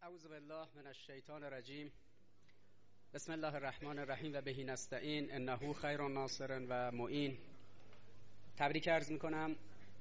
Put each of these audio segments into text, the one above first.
اعوذ بالله من الشیطان الرجیم. بسم الله الرحمن الرحیم و بهی نستعین انه خیر ناصر و معین. تبریک عرض میکنم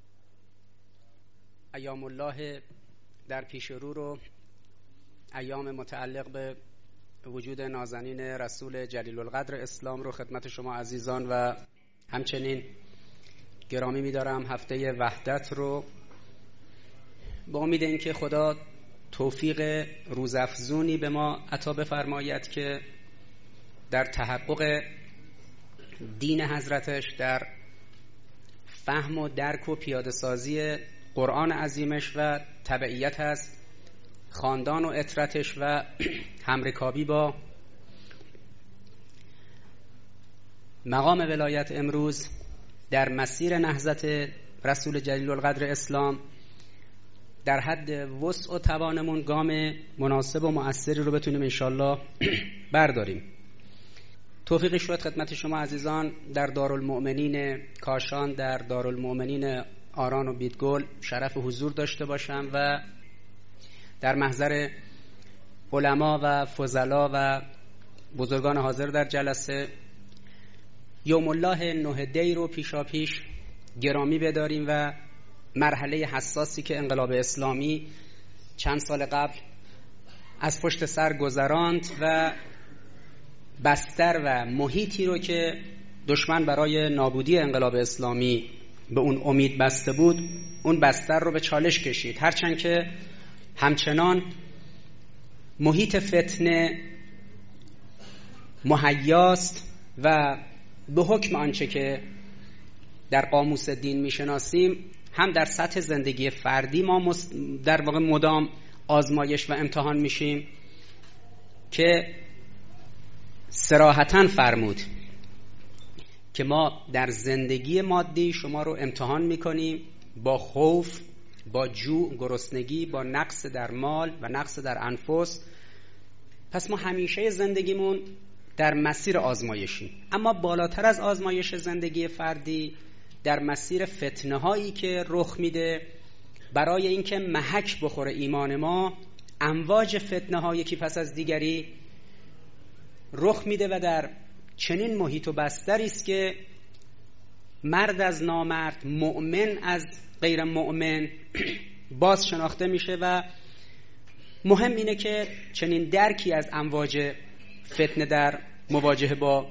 ایام الله در پیش رو ایام متعلق به وجود نازنین رسول جلیل القدر اسلام رو خدمت شما عزیزان و همچنین گرامی می‌دارم. هفته وحدت رو با امید اینکه خدا توفیق روزافزونی به ما عطا بفرماید که در تحقق دین حضرتش، در فهم و درک و پیاده سازی قرآن عظیمش و تبعیت از خاندان و اطرتش و همرکابی با مقام ولایت امروز در مسیر نهضت رسول جلیل القدر اسلام در حد وسع و توانمون گام مناسب و مؤثری رو بتونیم انشالله برداریم. توفیقی شد خدمت شما عزیزان در دارالمؤمنین کاشان، در دارالمؤمنین آران و بیدگل شرف حضور داشته باشم و در محضر علما و فضلا و بزرگان حاضر در جلسه یوم الله 9 دی رو پیشاپیش گرامی بداریم و مرحله حساسی که انقلاب اسلامی چند سال قبل از پشت سر گذراند و بستر و محیطی رو که دشمن برای نابودی انقلاب اسلامی به اون امید بسته بود، اون بستر رو به چالش کشید. هرچند که همچنان محیط فتنه مهیاست و به حکم آنچه که در قاموس دین میشناسیم هم در سطح زندگی فردی ما در واقع مدام آزمایش و امتحان میشیم که صراحتاً فرمود که ما در زندگی مادی شما رو امتحان میکنیم با خوف، با جوع، گرسنگی، با نقص در مال و نقص در انفس. پس ما همیشه زندگیمون در مسیر آزمایشیم. اما بالاتر از آزمایش زندگی فردی در مسیر فتنه هایی که رخ میده برای اینکه محک بخوره ایمان ما، امواج فتنه ها یکی پس از دیگری رخ میده و در چنین محیط و بستری است که مرد از نامرد، مؤمن از غیر مؤمن باز شناخته میشه و مهم اینه که چنین درکی از امواج فتنه در مواجهه با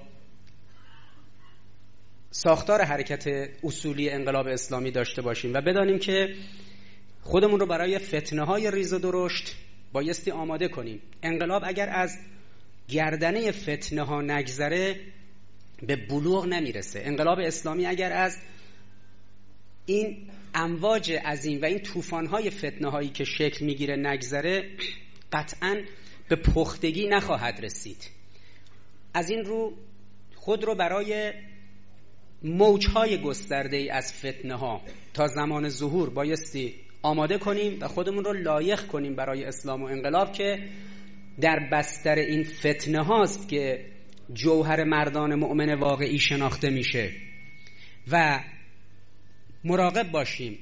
ساختار حرکت اصولی انقلاب اسلامی داشته باشیم و بدانیم که خودمون رو برای فتنه های ریز و درشت بایستی آماده کنیم. انقلاب اگر از گردنه فتنه ها نگذره به بلوغ نمیرسه. انقلاب اسلامی اگر از این امواج عظیم و این طوفان های فتنه هایی که شکل میگیره نگذره قطعاً به پختگی نخواهد رسید. از این رو خود رو برای موجهای گسترده ای از فتنه ها تا زمان ظهور بایستی آماده کنیم و خودمون رو لایق کنیم برای اسلام و انقلاب که در بستر این فتنه هاست که جوهر مردان مؤمن واقعی شناخته میشه و مراقب باشیم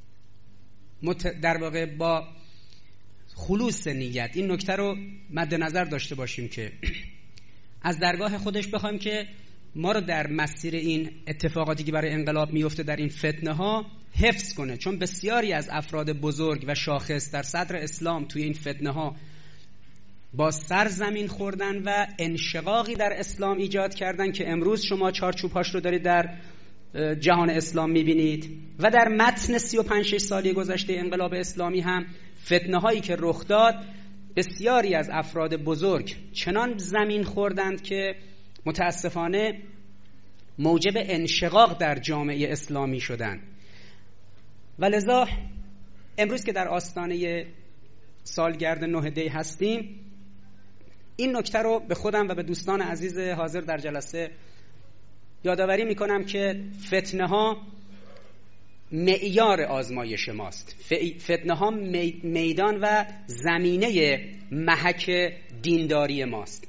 در واقع با خلوص نیت این نکته رو مد نظر داشته باشیم که از درگاه خودش بخوایم که ما رو در مسیر این اتفاقاتی که برای انقلاب میفته در این فتنه ها حفظ کنه، چون بسیاری از افراد بزرگ و شاخص در صدر اسلام توی این فتنه ها با سر زمین خوردن و انشقاقی در اسلام ایجاد کردن که امروز شما چارچوب‌هاش رو دارید در جهان اسلام میبینید و در متن 35-6 سالی گذشته انقلاب اسلامی هم فتنه هایی که رخ داد بسیاری از افراد بزرگ چنان زمین خوردند که متاسفانه موجب انشقاق در جامعه اسلامی شدند. و لذا امروز که در آستانه سالگرد 9 دی هستیم این نکته رو به خودم و به دوستان عزیز حاضر در جلسه یادآوری میکنم که فتنه ها معیار آزمایش ماست. فتنه ها میدان و زمینه محک دینداری ماست.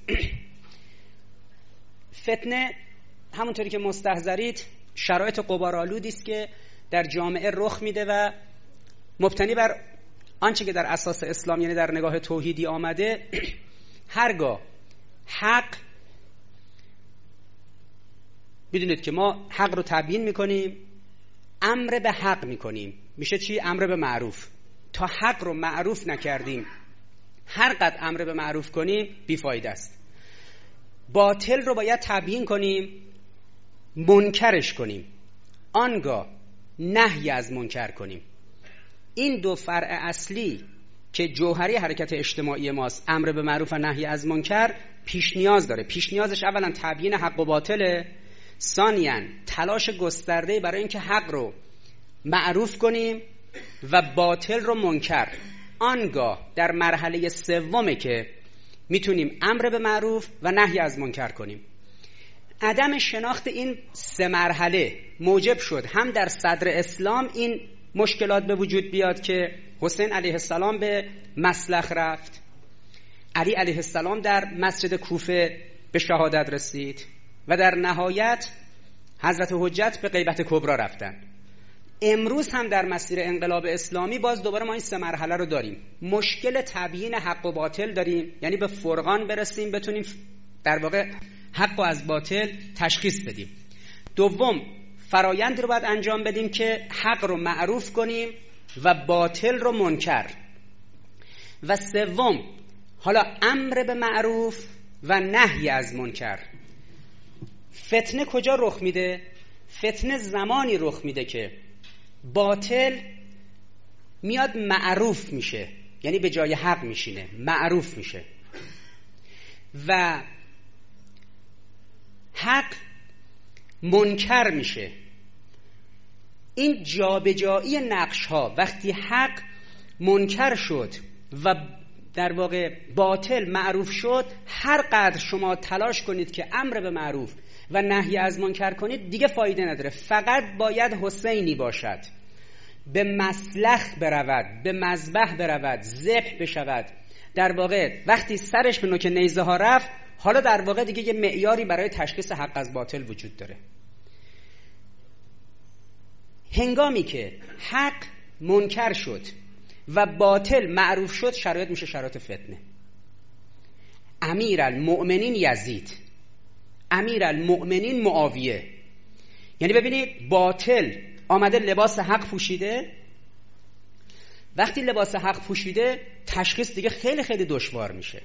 فتنه همونطوری که مستحضرید شرایط غبارآلودی است که در جامعه رخ میده و مبتنی بر آنچه که در اساس اسلام یعنی در نگاه توحیدی آمده، هرگاه حق، بدونید که ما حق رو تبیین میکنیم، امر به حق میکنیم، میشه چی؟ امر به معروف. تا حق رو معروف نکردیم، هر قدر امر به معروف کنیم بیفایده است. باطل رو باید تبیین کنیم، منکرش کنیم، آنگاه نهی از منکر کنیم. این دو فرع اصلی که جوهری حرکت اجتماعی ماست، امر به معروف و نهی از منکر، پیش نیاز داره. پیش نیازش اولا تبیین حق و باطله، ثانیاً تلاش گسترده برای اینکه حق رو معروف کنیم و باطل رو منکر. آنگاه در مرحله سومه که میتونیم امر به معروف و نهی از منکر کنیم. عدم شناخت این سه مرحله موجب شد هم در صدر اسلام این مشکلات به وجود بیاد که حسین علیه السلام به مسلخ رفت، علی علیه السلام در مسجد کوفه به شهادت رسید و در نهایت حضرت حجت به غیبت کبرا رفتن. امروز هم در مسیر انقلاب اسلامی باز دوباره ما این سه مرحله رو داریم. مشکل تبیین حق و باطل داریم، یعنی به فرقان برسیم، بتونیم در واقع حق و از باطل تشخیص بدیم. دوم، فرایند رو باید انجام بدیم که حق رو معروف کنیم و باطل رو منکر. و سوم، حالا امر به معروف و نهی از منکر. فتنه کجا رخ میده؟ فتنه زمانی رخ میده که باطل میاد معروف میشه، یعنی به جای حق میشینه، معروف میشه، و حق منکر میشه. این جابجایی نقش ها وقتی حق منکر شد و در واقع باطل معروف شد، هر قدر شما تلاش کنید که امر به معروف و نهی از منکر کنید دیگه فایده نداره. فقط باید حسینی باشد، به مسلخ برود، به مذبح برود، ذبح بشود. در واقع وقتی سرش به نوک نیزه ها رفت، حالا در واقع دیگه یه معیاری برای تشخیص حق از باطل وجود داره. هنگامی که حق منکر شد و باطل معروف شد، شرایط میشه شرایط فتنه. امیرالمؤمنین یزید، امیرالمؤمنین معاویه. یعنی ببینید باطل آمده لباس حق پوشیده، وقتی لباس حق پوشیده تشخیص دیگه خیلی خیلی دشوار میشه.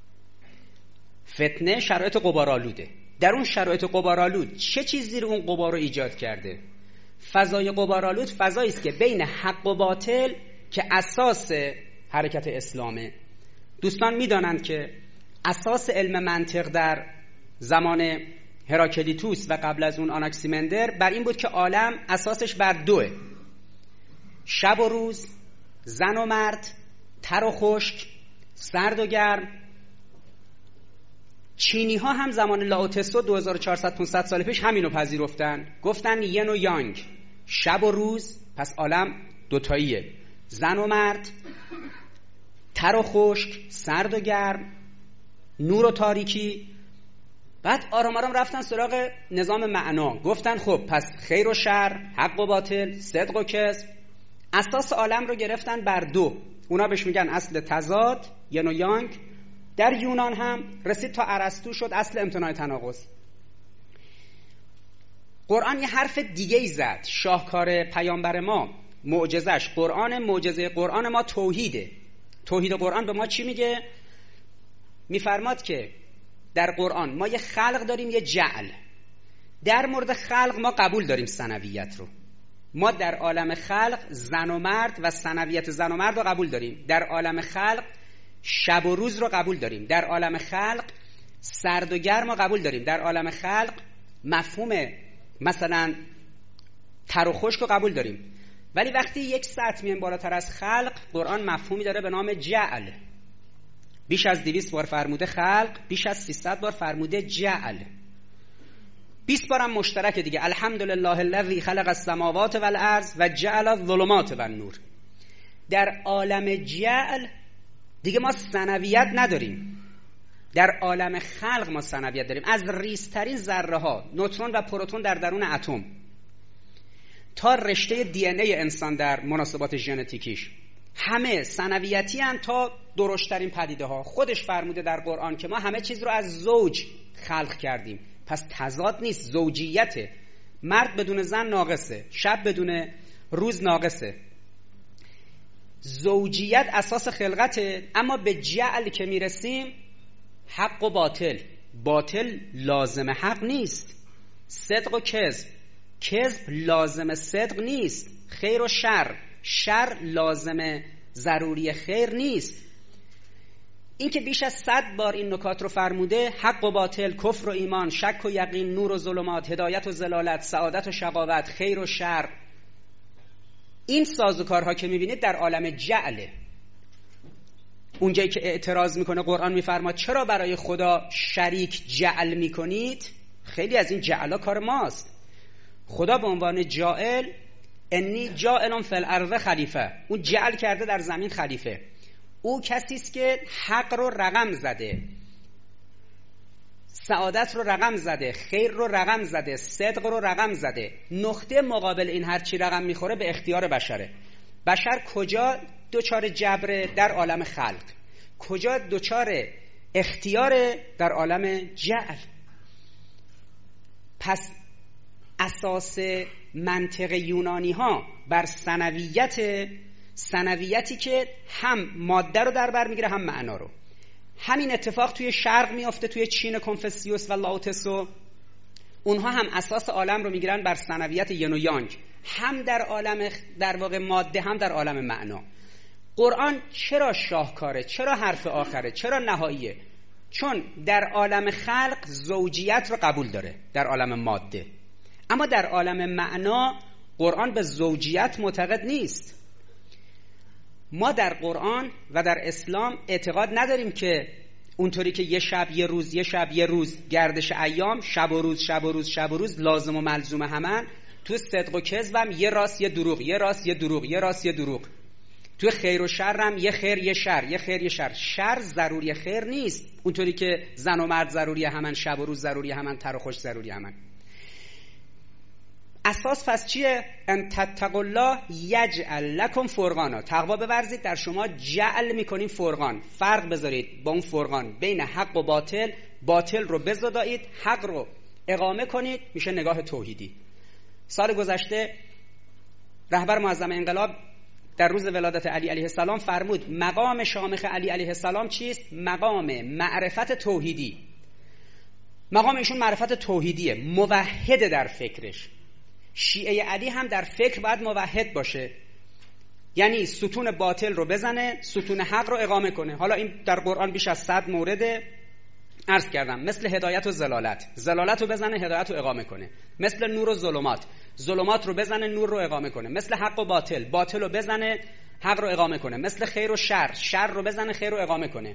فتنه شرایط غبارآلوده. در اون شرایط غبارآلود چه چیزی زیر اون غبار رو ایجاد کرده؟ فضای غبارآلود فضایی است که بین حق و باطل که اساس حرکت اسلامه. دوستان میدانند که اساس علم منطق در زمان هراکلیتوس و قبل از اون آناکسیمندر بر این بود که عالم اساسش بر دوه: شب و روز، زن و مرد، تر و خشک، سرد و گرم. چینی ها هم زمان لاوتسو 2400-500 سال پیش همینو پذیرفتن، گفتن ین و یانگ، شب و روز، پس عالم دوتاییه، زن و مرد، تر و خشک، سرد و گرم، نور و تاریکی. بعد آرام آرام رفتن سراغ نظام معنا، گفتن خب پس خیر و شر، حق و باطل، صدق و کذب. اساس عالم رو گرفتن بر دو، اونا بهش میگن اصل تضاد، ین و یانگ. در یونان هم رسید تا ارسطو شد اصل امتناع تناقض. قرآن یه حرف دیگه ای زد. شاهکار پیامبر ما، معجزش قرآن، معجزه قرآن ما توحیده. توحید قرآن به ما چی میگه؟ میفرماد که در قرآن ما یه خلق داریم، یه جعل. در مورد خلق ما قبول داریم ثنویت رو. ما در عالم خلق زن و مرد و ثنویت زن و مرد رو قبول داریم. در عالم خلق شب و روز رو قبول داریم. در عالم خلق سرد و گرم رو قبول داریم. در عالم خلق مفهوم مثلا تر و خشک رو قبول داریم. ولی وقتی یک سطح میایم بالاتر از خلق، قرآن مفهومی داره به نام جعل. بیش از 200 بار فرموده خلق، بیش از 300 بار فرموده جعل. 20 بار هم مشترکه دیگه. الحمدلله الذی خلق السماوات والارض و جعل الظلمات والنور. در عالم جعل دیگه ما ثنویت نداریم. در عالم خلق ما ثنویت داریم. از ریزترین ذره ها، نوترون و پروتون در درون اتم، تا رشته دی ان ای انسان در مناسبات ژنتیکیش، همه ثانویتی ان تا درشترین پدیده ها. خودش فرموده در قرآن که ما همه چیز رو از زوج خلق کردیم، پس تضاد نیست، زوجیته. مرد بدون زن ناقصه، شب بدون روز ناقصه. زوجیت اساس خلقته. اما به جعل که میرسیم، حق و باطل، باطل لازم حق نیست. صدق و کذب، کذب لازم صدق نیست. خیر و شر، شر لازم ضروری خیر نیست. این که بیش از 100 بار این نکات رو فرموده، حق و باطل، کفر و ایمان، شک و یقین، نور و ظلمات، هدایت و ضلالت، سعادت و شقاوت، خیر و شر، این سازوکارها که میبینید در عالم جعله. اونجایی که اعتراض میکنه قرآن میفرماد چرا برای خدا شریک جعل میکنید؟ خیلی از این جعلا کار ماست. خدا به عنوان جاعل، انی جاعل فی الارض خلیفه، اون جعل کرده در زمین خلیفه. او کسی است که حق رو رقم زده، سعادت رو رقم زده، خیر رو رقم زده، صدق رو رقم زده. نقطه مقابل این هر چی رقم میخوره به اختیار بشره. بشر کجا دوچار جبر؟ در عالم خلق. کجا دوچار اختیار؟ در عالم جعل. پس اساس منطق یونانی ها بر ثانویتی که هم ماده رو در بر میگیره هم معنا رو. همین اتفاق توی شرق میافته، توی چین کنفوسیوس و لاوتسو. اونها هم اساس عالم رو میگیرن بر ثانویت ین و یانگ، هم در عالم در واقع ماده، هم در عالم معنا. قرآن چرا شاهکاره؟ چرا حرف آخره؟ چرا نهاییه؟ چون در عالم خلق زوجیت رو قبول داره، در عالم ماده. اما در عالم معنا قرآن به زوجیت معتقد نیست. ما در قرآن و در اسلام اعتقاد نداریم که اونطوری که یه شب یه روز، یه شب یه روز، گردش ایام، شب و روز، شب و روز، شب و روز لازم و ملزوم همن. تو صدق و کذبم یه راست یه دروغ، یه راست یه دروغ، یه راست یه دروغ. تو خیر و شرم یه خیر یه شر، یه خیر یه شر. شر ضروری خیر نیست، اونطوری که زن و مرد ضروری همن، شب و روز ضروری همن، تر و خوش ضروری همن. اساس پس چیه؟ ان تتقوا الله یجعل لکم فرقانا. تقوا بورزید در شما جعل میکنیم فرقان، فرق بذارید با اون فرقان بین حق و باطل. باطل رو بزدایید، حق رو اقامه کنید، میشه نگاه توحیدی. سال گذشته رهبر معظم انقلاب در روز ولادت علی علیه السلام فرمود مقام شامخ علی علیه السلام چیست؟ مقام معرفت توحیدی. مقام ایشون معرفت توحیدیه، موحد در فکرش. شیعه علی هم در فکر باید موحد باشه، یعنی ستون باطل رو بزنه، ستون حق رو اقامه کنه. حالا این در قرآن بیش از 100 مورد عرض کردم، مثل هدایت و ضلالت، ضلالت رو بزنه، هدایت رو اقامه کنه. مثل نور و ظلمات، ظلمات رو بزنه، نور رو اقامه کنه. مثل حق و باطل، باطل رو بزنه، حق رو اقامه کنه. مثل خیر و شر، شر رو بزنه، خیر رو اقامه کنه.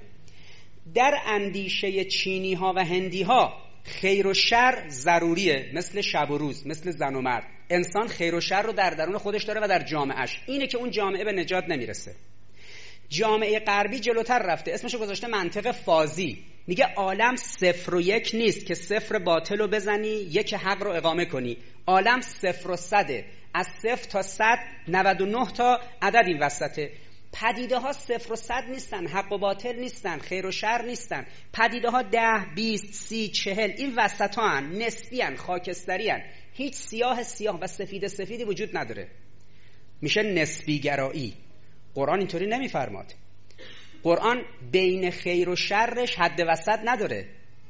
در اندیشه چینی ها و هندی ها خیر و شر ضروریه، مثل شب و روز، مثل زن و مرد. انسان خیر و شر رو در درون خودش داره و در جامعهش. اینه که اون جامعه به نجات نمیرسه. جامعه غربی جلوتر رفته، اسمشو گذاشته منطق فازی. میگه عالم 0 و 1 نیست که 0 باطل رو بزنی، 1 حق رو اقامه کنی. عالم 0 و 100، از 0 تا 100 99 تا عدد این وسطه. پدیده ها 0 و 100 نیستن، حق و باطل نیستن، خیر و شر نیستن. پدیده ها 10 20 30 40 این وسط ها هن، نسبی هن، خاکستری هن. هیچ سیاه و سفید سفیدی وجود نداره، میشه نسبی گرایی. قرآن اینطوری نمیفرماد. قرآن بین خیر و شرش حد وسط نداره،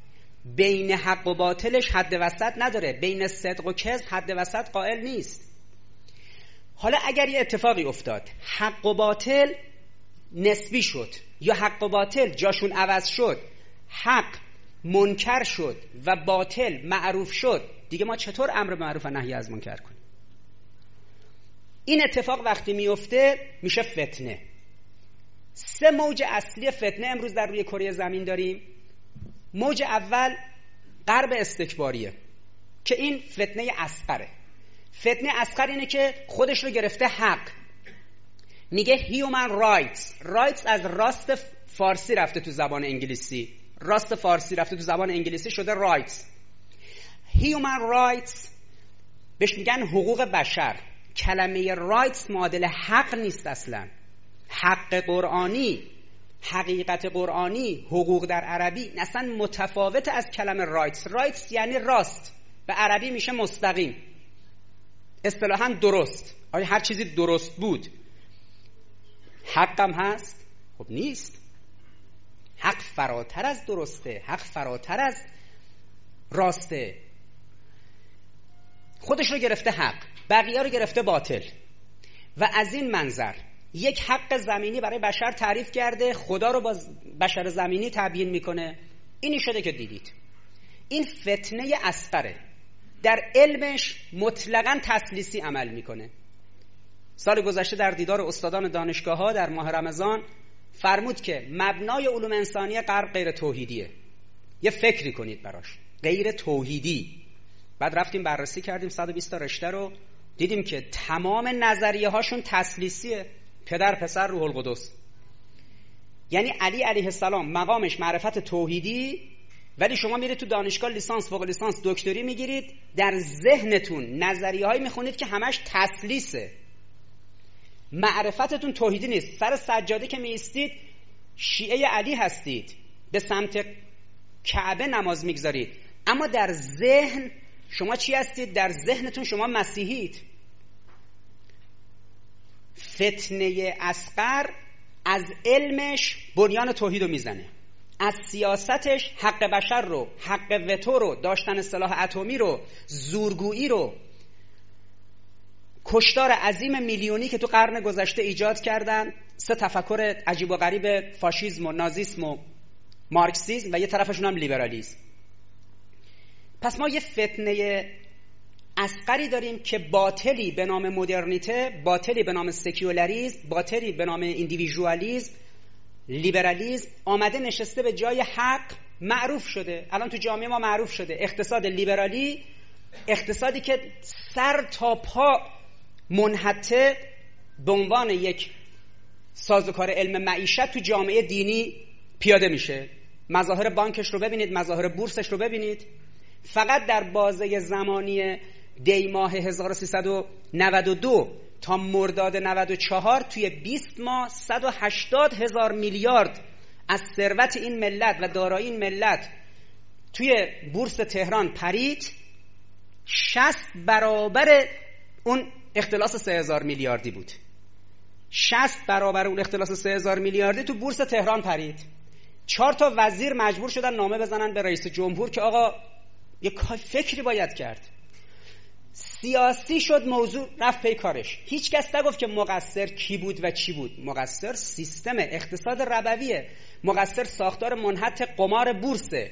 بین حق و باطلش حد وسط نداره، بین صدق و کذب حد وسط قائل نیست. حالا اگر یه اتفاقی افتاد، حق و باطل نسبی شد یا حق و باطل جاشون عوض شد، حق منکر شد و باطل معروف شد، دیگه ما چطور امر معروف و نهی از منکر کنیم؟ این اتفاق وقتی میفته میشه فتنه. 3 موج اصلی فتنه امروز در روی کره زمین داریم. موج اول غرب استکباریه که این فتنه اصغره. فتنه اصغر اینه که خودش رو گرفته حق، میگه human rights از راست فارسی رفته تو زبان انگلیسی، راست فارسی رفته تو زبان انگلیسی شده rights. human rights بهش میگن حقوق بشر. کلمه rights معادل حق نیست اصلا. حق قرآنی، حقیقت قرآنی، حقوق در عربی اصلا متفاوت از کلمه رایتس. رایتس یعنی راست، به عربی میشه مستقیم، اصطلاحاً درست. آیا هر چیزی درست بود حقم هست؟ خب نیست. حق فراتر از درسته، حق فراتر از راسته. خودش رو گرفته حق، بقیه رو گرفته باطل. و از این منظر یک حق زمینی برای بشر تعریف کرده، خدا رو با بشر زمینی تبیین میکنه. اینی شده که دیدید. این فتنه اصغره، در علمش مطلقاً تثلیثی عمل میکنه. سال گذشته در دیدار استادان دانشگاه ها در ماه رمضان فرمود که مبنای علوم انسانی غرب غیر توحیدیه. یه فکری کنید براش، غیر توحیدی. بعد رفتیم بررسی کردیم 120 تا رشته رو، دیدیم که تمام نظریه هاشون تثلیثیه، پدر پسر روح القدس. یعنی علی علیه السلام مقامش معرفت توحیدی، ولی شما میرید تو دانشگاه لیسانس، فوق لیسانس، دکتری میگیرید، در ذهنتون نظریه هایی میخونید که همش تثلیثه، معرفتتون توحیدی نیست. سر سجاده که میایستید شیعه علی هستید، به سمت کعبه نماز میگذارید، اما در ذهن شما چی هستید؟ در ذهنتون شما مسیحید. فتنه اصغر از علمش بنیان توحید رو میزنه، از سیاستش حق بشر رو، حق وتو رو، داشتن سلاح اتمی رو، زورگویی رو، کشتار عظیم میلیونی که تو قرن گذشته ایجاد کردن، 3 تفکر عجیب و غریب، فاشیسم و نازیسم و مارکسیسم، و یه طرفشون هم لیبرالیسم. پس ما یه فتنه اصغری داریم که باطلی به نام مدرنیته، باطلی به نام سکیولاریسم، باطلی به نام ایندیویژوالیسم، لیبرالیسم آمده نشسته به جای حق، معروف شده. الان تو جامعه ما معروف شده اقتصاد لیبرالی، اقتصادی که سر تا پا منحطه به عنوان یک سازوکار علم معیشت تو جامعه دینی پیاده میشه. مظاهر بانکش رو ببینید، مظاهر بورسش رو ببینید. فقط در بازه زمانی دی ماه 1392 تا مرداد 94 توی 20 ماه 180,000 میلیارد از ثروت این ملت و دارایی این ملت توی بورس تهران پرید. 60 برابر اون اختلاس 3,000 میلیاردی بود. 60 برابر اون اختلاس 3,000 میلیاردی تو بورس تهران پرید. 4 تا وزیر مجبور شدن نامه بزنن به رئیس جمهور که آقا یه فکری باید کرد. سیاسی شد موضوع، رفت پی کارش. هیچ کس نگفت که مقصر کی بود و چی بود. مقصر سیستم اقتصاد ربویه، مقصر ساختار منحط قمار بورسه.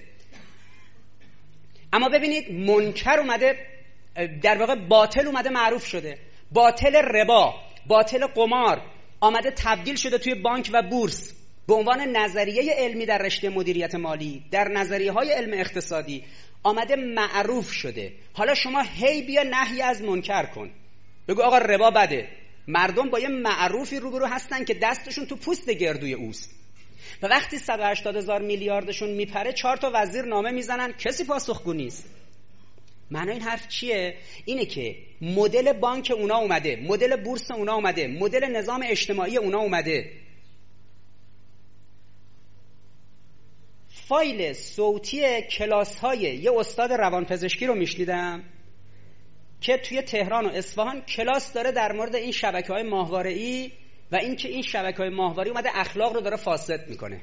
اما ببینید منکر اومده، در واقع باطل اومده معروف شده. باطل ربا، باطل قمار آمده تبدیل شده توی بانک و بورس به عنوان نظریه علمی در رشته مدیریت مالی، در نظریه های علم اقتصادی آمده معروف شده. حالا شما هی بیا نهی از منکر کن، بگو آقا ربا بده. مردم با یه معروفی روبرو هستن که دستشون تو پوست گردوی اوست و وقتی 180,000 میلیاردشون میپره 4 تا وزیر نامه میزنن، کسی پاسخگو نیست. معنی این حرف چیه؟ اینه که مدل بانک اونا اومده، مدل بورس اونا اومده، مدل نظام اجتماعی اونا اومده. فایل صوتی کلاس های یه استاد روانپزشکی رو میشنیدم که توی تهران و اصفهان کلاس داره در مورد این شبکه‌های ماهواره‌ای و اینکه این شبکه‌های ماهواره‌ای اومده اخلاق رو داره فاسد میکنه،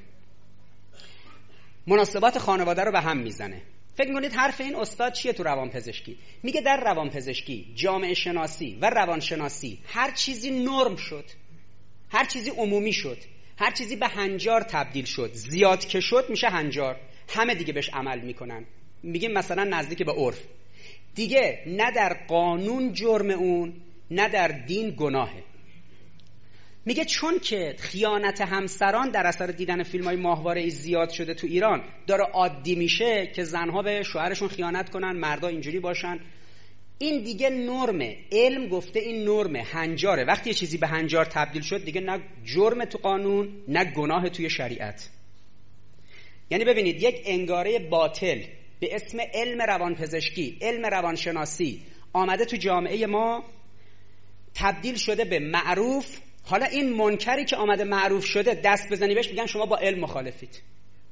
مناسبات خانواده رو به هم میزنه. فکر می‌کنید حرف این استاد چیه تو روانپزشکی؟ میگه در روانپزشکی، جامعه شناسی و روانشناسی هر چیزی نرم شد، هر چیزی عمومی شد، هر چیزی به هنجار تبدیل شد. زیاد که شد میشه هنجار، همه دیگه بهش عمل میکنن. میگیم مثلا نزدیک به عرف دیگه، نه در قانون جرم اون، نه در دین گناهه. میگه چون که خیانت همسران در اثر دیدن فیلم‌های ماهواره‌ای زیاد شده تو ایران، داره عادی میشه که زنها به شوهرشون خیانت کنن، مردا اینجوری باشن، این دیگه نرمه. علم گفته این نرمه، هنجاره. وقتی یه چیزی به هنجار تبدیل شد دیگه نه جرم تو قانون، نه گناه توی شریعت. یعنی ببینید یک انگاره باطل به اسم علم روانپزشکی، علم روانشناسی آمده تو جامعه ما، تبدیل شده به معروف، حالا این منکری که آمده معروف شده دست بزنی بهش میگن شما با علم مخالفید.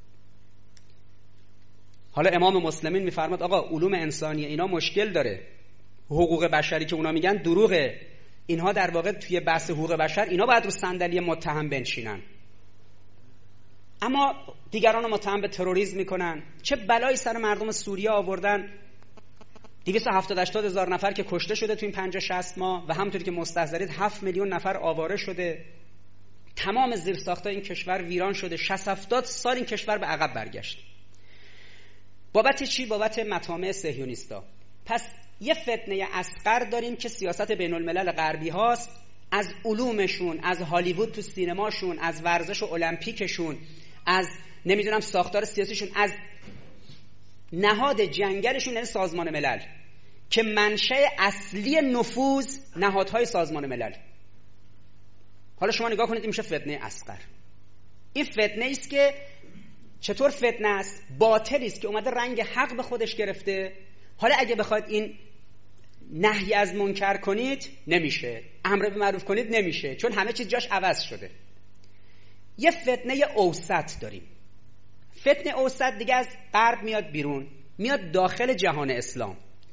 حالا امام مسلمین میفرماد آقا علوم انسانی اینا مشکل داره، حقوق بشری که اونا میگن دروغه، اینها در واقع توی بحث حقوق بشر اینا باید رو صندلی متهم بنشینن، اما دیگران رو متهم به تروریسم میکنن. چه بلایی سر مردم سوریه آوردن، 270-80 هزار نفر که کشته شده تو این 50-60 ماه و همونطوری که مستحضرید 7 میلیون نفر آواره شده، تمام زیرساختای این کشور ویران شده، 60-70 سال این کشور به عقب برگشت. بابت چی؟ بابت مطامع صهیونیستا. پس یه فتنه اصغر داریم که سیاست بین الملل غربی هاست، از علومشون، از هالیوود تو سینماشون، از ورزش و المپیکشون، از نمیدونم ساختار سیاسیشون، از نهاد جنگلشون یعنی سازمان ملل که منشأ اصلی نفوذ نهادهای سازمان ملل. حالا شما نگاه کنید این میشه فتنه اصغر. این فتنه است که چطور فتنه است؟ باطلی است که اومده رنگ حق به خودش گرفته. حالا اگه بخواید این نهی از منکر کنید نمیشه، امر به معروف کنید نمیشه، چون همه چیز جاش عوض شده. یه فتنه اوسط داریم. فتنه اوسط دیگه از غرب میاد بیرون، میاد داخل جهان اسلام.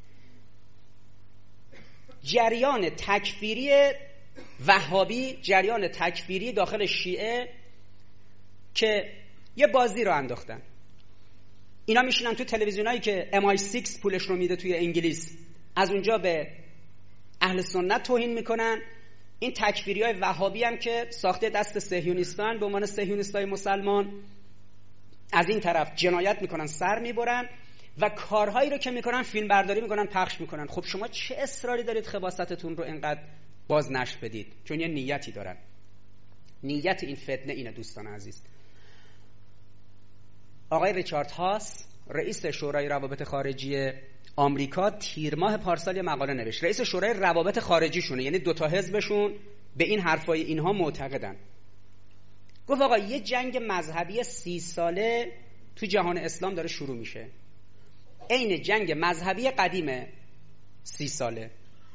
جریان تکفیری وهابی، جریان تکفیری داخل شیعه که یه بازی رو انداختن. اینا میشینن تو تلویزیونایی که MI6 پولش رو میده توی انگلیس، از اونجا به اهل سنت توهین میکنن. این تکفیریای وهابی هم که ساخته دست صهیونیستان به عنوان صهیونیستای مسلمان، از این طرف جنایت میکنن، سر میبرن و کارهایی رو که میکنن فیلم برداری میکنن، پخش میکنن. خب شما چه اصراری دارید خباثتتون رو اینقدر باز نشر بدید؟ چون یه نیتی دارن. نیت این فتنه اینه دوستان عزیز. آقای ریچارد هاس رئیس شورای روابط خارجی آمریکا تیر ماه پارسال یه مقاله نوشت. رئیس شورای روابط خارجی شونه، یعنی دوتا حزبشون به این حرفای اینها معتقدن. گفت آقا یه جنگ مذهبی 30 ساله تو جهان اسلام داره شروع میشه، عین جنگ مذهبی قدیم 30 ساله.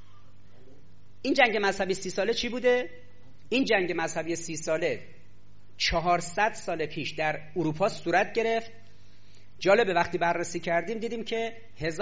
این جنگ مذهبی 30 ساله چی بوده؟ این جنگ مذهبی 30 ساله 400 سال پیش در اروپا صورت گرفت. جالبه وقتی بررسی کردیم دیدیم که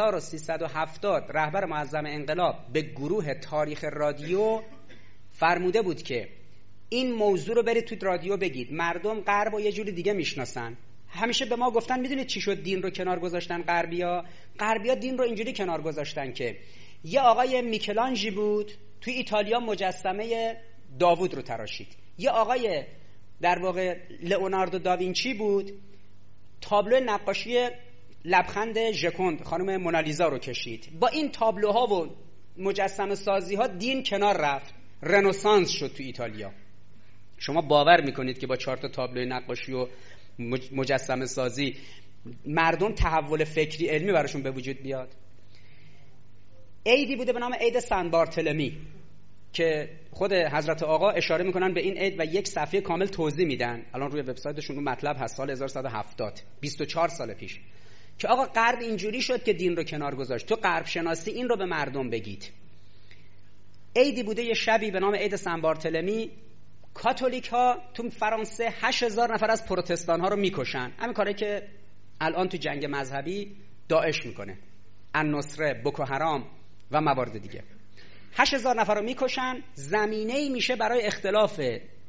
1370 رهبر معظم انقلاب به گروه تاریخ رادیو فرموده بود که این موضوع رو برید تو رادیو بگید، مردم غرب رو یه جوری دیگه میشناسن. همیشه به ما گفتن میدونید چی شد دین رو کنار گذاشتن غربیا دین رو اینجوری کنار گذاشتن که یه آقای میکلانژی بود توی ایتالیا مجسمه داوود رو تراشید، یه آقای در واقع لئوناردو داوینچی بود تابلو نقاشی لبخند ژکوند خانم مونالیزا رو کشید. با این تابلوها و مجسمه سازی ها دین کنار رفت، رنسانس شد تو ایتالیا. شما باور میکنید که با 4 تا تابلوی نقاشی و مجسمه سازی مردم تحول فکری علمی براشون به وجود بیاد؟ عیدی بوده به نام عید سن بارتلمی که خود حضرت آقا اشاره میکنن به این عید و یک صفحه کامل توضیح میدن. الان روی وبسایتشون اون مطلب هست، سال 1170، 24 سال پیش، که آقا غرب اینجوری شد که دین رو کنار گذاشت، تو غرب شناسی این رو به مردم بگید. عیدی بوده یه شبی به نام عید سن بارتلمی، کاتولیک ها تو فرانسه 8000 نفر از پروتستان ها رو میکشن. همین کاری که الان تو جنگ مذهبی داعش میکنه، النصره، بوکو حرام و موارد دیگه. 8000 نفر رو میکشن. زمینه‌ای میشه برای اختلاف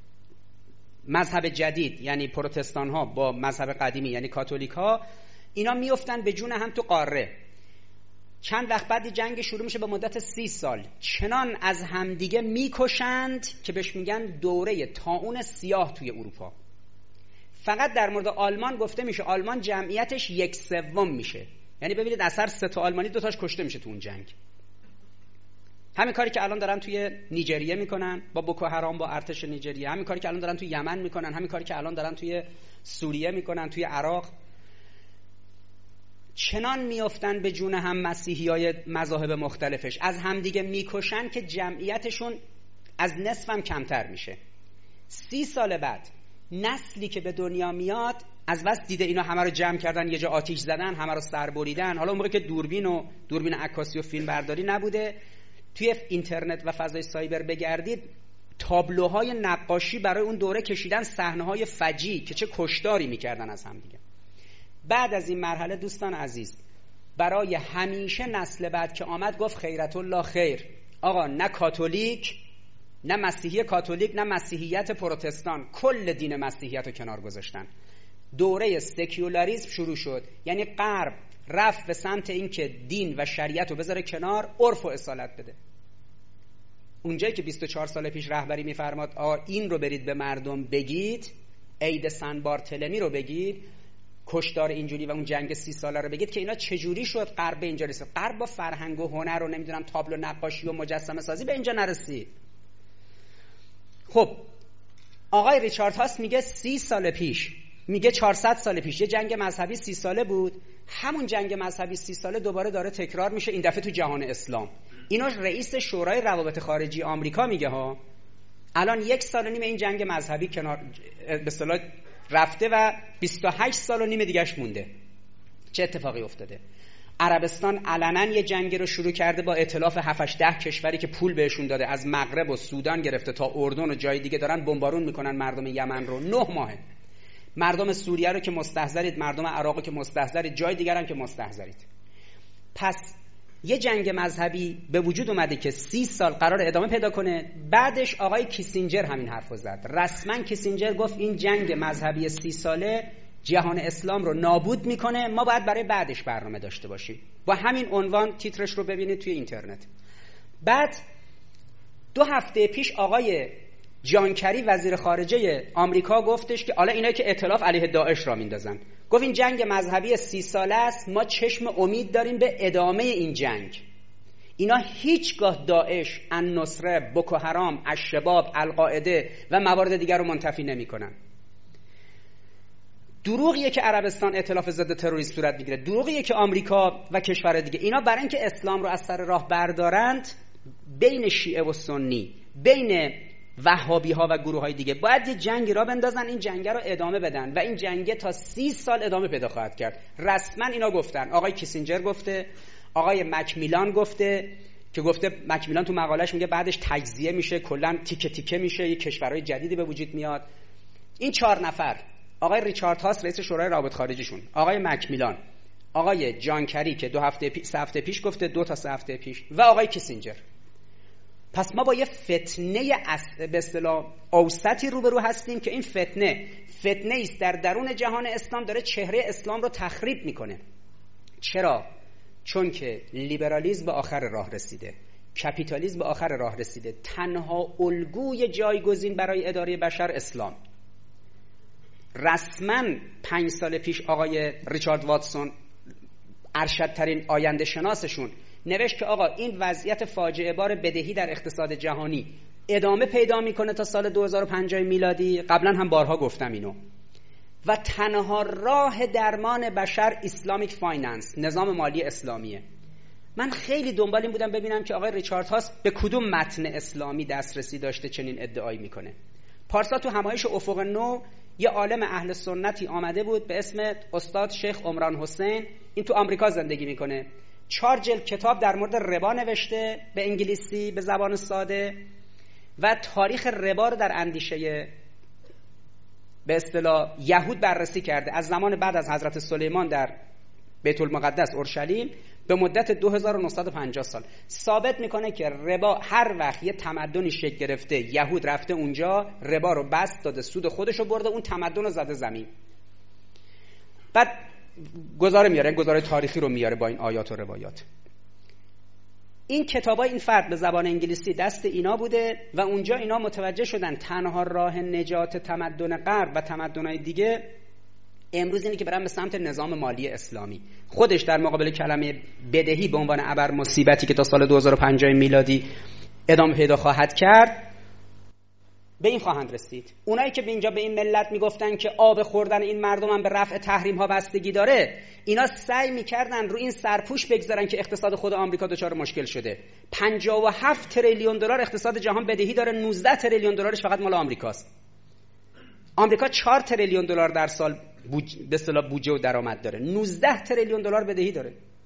مذهب جدید یعنی پروتستان ها با مذهب قدیمی یعنی کاتولیک ها. اینا میافتن به جون هم تو قاره. چند وقت بعد جنگ شروع میشه به مدت 30 سال. چنان از همدیگه میکشند که بهش میگن دوره طاعون سیاه توی اروپا. فقط در مورد آلمان گفته میشه آلمان جمعیتش 1/3 میشه. یعنی ببینید اثر 3 تا آلمانی 2 تاش کشته میشه تو اون جنگ. همین کاری که الان دارن توی نیجریه میکنن با بوکو حرام، با ارتش نیجریه، همین کاری که الان دارن توی یمن میکنن، همین کاری که الان دارن توی سوریه میکنن، توی عراق. چنان میافتن به جون هم مسیحیای مذاهب مختلفش، از همدیگه میکشن که جمعیتشون از نصف هم کمتر میشه. 30 سال بعد نسلی که به دنیا میاد از بس دیده اینا همه رو جمع کردن یه جا آتیش زدن، همه رو سر بریدن. حالا اون موقع که دوربین عکاسی و فیلم برداری نبوده، توی اینترنت و فضای سایبر بگردید تابلوهای نقاشی برای اون دوره کشیدن، صحنه‌های فجیع که چه کشتاری میکردن از هم دیگه. بعد از این مرحله دوستان عزیز، برای همیشه نسل بعد که آمد گفت خیرت الله خیر. آقا نه کاتولیک، نه مسیحی کاتولیک، نه مسیحیت پروتستان، کل دین مسیحیت رو کنار گذاشتن. دوره سکیولاریسم شروع شد، یعنی غرب رفت به سمت این که دین و شریعت رو بذاره کنار، عرف و اصالت بده. اونجایی که 24 سال پیش رهبری میفرماد این رو برید به مردم بگید، عید سن بارتلمی رو بگید، کشتار اینجوری و اون جنگ 30 ساله رو بگید، که اینا چجوری شد غرب به اینجا رسید. غرب با فرهنگ و هنر و نمیدونم تابلو نقاشی و مجسمه سازی به اینجا نرسید. خب آقای ریچارد هاس میگه 30 سال پیش، میگه 400 سال پیش یه جنگ مذهبی 30 ساله بود، همون جنگ مذهبی 30 ساله دوباره داره تکرار میشه، این دفعه تو جهان اسلام. اینو رئیس شورای روابط خارجی آمریکا میگه ها. الان 1 سال و نیم این جنگ مذهبی کنار به اصطلاح رفته و 28 سال و نیم دیگهش مونده. چه اتفاقی افتاده؟ عربستان علنا یه جنگ رو شروع کرده با ائتلاف 7-10 کشوری که پول بهشون داده، از مغرب و سودان گرفته تا اردن و جای دیگه، دارن بمبارون میکنن مردم یمن رو 9 ماهه. مردم سوریه رو که مستحضرید، مردم عراق رو که مستحضرید، جای دیگر هم که مستحضرید. پس یه جنگ مذهبی به وجود اومده که 30 سال قرار ادامه پیدا کنه. بعدش آقای کیسینجر همین حرفو زد. رسما کیسینجر گفت این جنگ مذهبی 30 ساله جهان اسلام رو نابود میکنه، ما باید برای بعدش برنامه داشته باشیم. با همین عنوان تیترش رو ببینید توی اینترنت. بعد 2 هفته پیش آقای جان کری وزیر خارجه آمریکا گفتش که حالا اینا که ائتلاف علیه داعش را میندازن، گفت این جنگ مذهبی 30 ساله است، ما چشم امید داریم به ادامه این جنگ. اینا هیچگاه داعش، النصره، بوکو حرام، الشباب، القاعده و موارد دیگر رو منتفی نمی‌کنن. دروغیه که عربستان ائتلاف ضد تروریسم صورت میگیره، دروغیه که آمریکا و کشور دیگه اینا برای اینکه اسلام رو از سر راه بردارند، بین شیعه و سنی، بین وهابی ها و گروه های دیگه باید یه جنگی را بندازن، این جنگ رو ادامه بدن و این جنگ تا 30 سال ادامه پیدا خواهد کرد. رسما اینا گفتن. آقای کیسینجر گفته، آقای مکمیلان گفته، که گفته مکمیلان تو مقالهش میگه بعدش تجزیه میشه، کلا تیکه تیکه میشه، یه کشورهای جدیدی به وجود میاد. این 4 نفر، آقای ریچارد هاس رئیس شورای روابط خارجیشون، آقای مکمیلان، آقای جان کری که 3 هفته پیش گفته، 2 تا 3 هفته پیش، و آقای کیسینجر. پس ما با یه فتنه به اصطلاح اوسطی روبرو هستیم که این فتنه است در درون جهان اسلام، داره چهره اسلام رو تخریب میکنه. چرا؟ چون که لیبرالیسم به آخر راه رسیده، کپیتالیسم به آخر راه رسیده، تنها الگوی جایگزین برای اداره بشر اسلام. رسما 5 سال پیش آقای ریچارد واتسون، ارشدترین آینده شناسشون، نوشت که آقا این وضعیت فاجعه بار بدهی در اقتصاد جهانی ادامه پیدا میکنه تا سال 2050 میلادی. قبلا هم بارها گفتم اینو. و تنها راه درمان بشر اسلامیک فایننس، نظام مالی اسلامیه. من خیلی دنبال این بودم ببینم که آقای ریچارد هاس به کدوم متن اسلامی دسترسی داشته چنین ادعایی میکنه. پارسال تو همایش افق نو یه عالم اهل سنتی آمده بود به اسم استاد شیخ عمران حسین، این تو آمریکا زندگی میکنه. 4 جلد کتاب در مورد ربا نوشته به انگلیسی به زبان ساده و تاریخ ربا رو در اندیشه به اصطلاح یهود بررسی کرده، از زمان بعد از حضرت سلیمان در بیت المقدس اورشلیم به مدت 2950 سال. ثابت میکنه که ربا هر وقت یه تمدنی شکل گرفته، یهود رفته اونجا ربا رو بست داده، سود خودش رو برده، اون تمدن رو زده زمین. بعد گزاره میاره، گزاره تاریخی رو میاره با این آیات و روایات. این کتابای این فرد به زبان انگلیسی دست اینا بوده و اونجا اینا متوجه شدن تنها راه نجات تمدن غرب و تمدن‌های دیگه امروز اینه که برن به سمت نظام مالی اسلامی. خودش در مقابل کلمه بدهی به عنوان ابر مصیبتی که تا سال 2050 میلادی ادامه پیدا خواهد کرد، به این خواهند رسید. اونایی که اینجا به این ملت میگفتن که آب خوردن این مردم هم به رفع تحریم ها بستگی داره، اینا سعی میکردن رو این سرپوش بگذارن که اقتصاد خود آمریکا دچار مشکل شده. 57 تریلیون دلار اقتصاد جهان بدهی داره، 19 تریلیون دلارش فقط مال آمریکاست. آمریکا 4 تریلیون دلار در سال به اصطلاح بودجه و درآمد داره، 19 تریلیون دلار بدهی داره.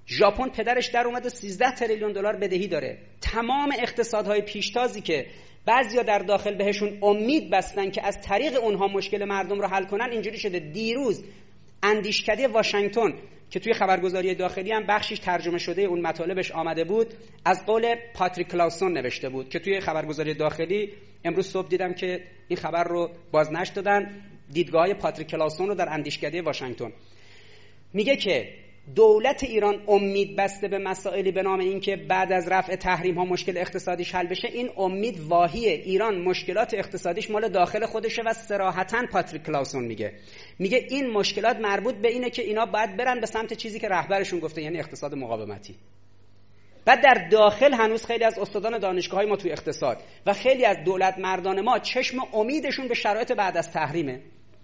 ژاپن پدرش در اومده 13 تریلیون دلار بدهی داره. تمام اقتصادهای پیشتازی که بعضیا در داخل بهشون امید بستن که از طریق اونها مشکل مردم رو حل کنن، اینجوری شده. دیروز اندیشکده واشنگتن که توی خبرگزاری داخلی هم بخشیش ترجمه شده اون مطالبش آمده بود، از قول پاتریک کلاوسون نوشته بود که توی خبرگزاری داخلی امروز صبح دیدم که این خبر رو بازنشر دادن، دیدگاه پاتریک کلاوسون رو در اندیشکده واشنگتن. میگه که دولت ایران امید بسته به مسائلی به نام این که بعد از رفع تحریم ها مشکل اقتصادیش حل بشه. این امید واهیه. ایران مشکلات اقتصادیش مال داخل خودشه و صراحتاً پاتریک کلاوسون میگه این مشکلات مربوط به اینه که اینا باید برن به سمت چیزی که رهبرشون گفته، یعنی اقتصاد مقاومتی. بعد در داخل هنوز خیلی از استادان دانشگاه‌های ما توی اقتصاد و خیلی از دولت مردان ما چشم امیدشون به شرایط بعد از تحریمه.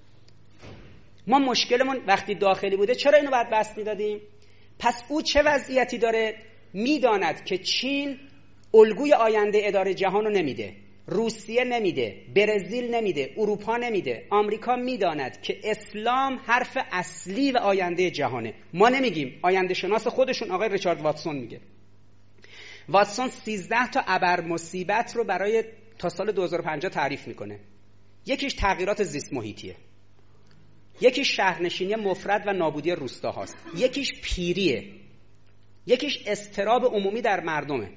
ما مشکلمون وقتی داخلی بوده چرا اینو بعد بسط میدادیم؟ پس او چه وضعیتی داره؟ میداند که چین الگوی آینده اداره جهان رو نمیده، روسیه نمیده، برزیل نمیده، اروپا نمیده، آمریکا میداند که اسلام حرف اصلی و آینده جهانه. ما نمیگیم، آینده شناس خودشون آقای ریچارد واتسون میگه. واتسون 13 تا ابر مصیبت رو برای تا سال 2050 تعریف میکنه. یکیش تغییرات زیست محیطیه، یکیش شهرنشینی مفرد و نابودی روستاهاست، یکیش پیریه، یکیش اضطراب عمومی در مردمه،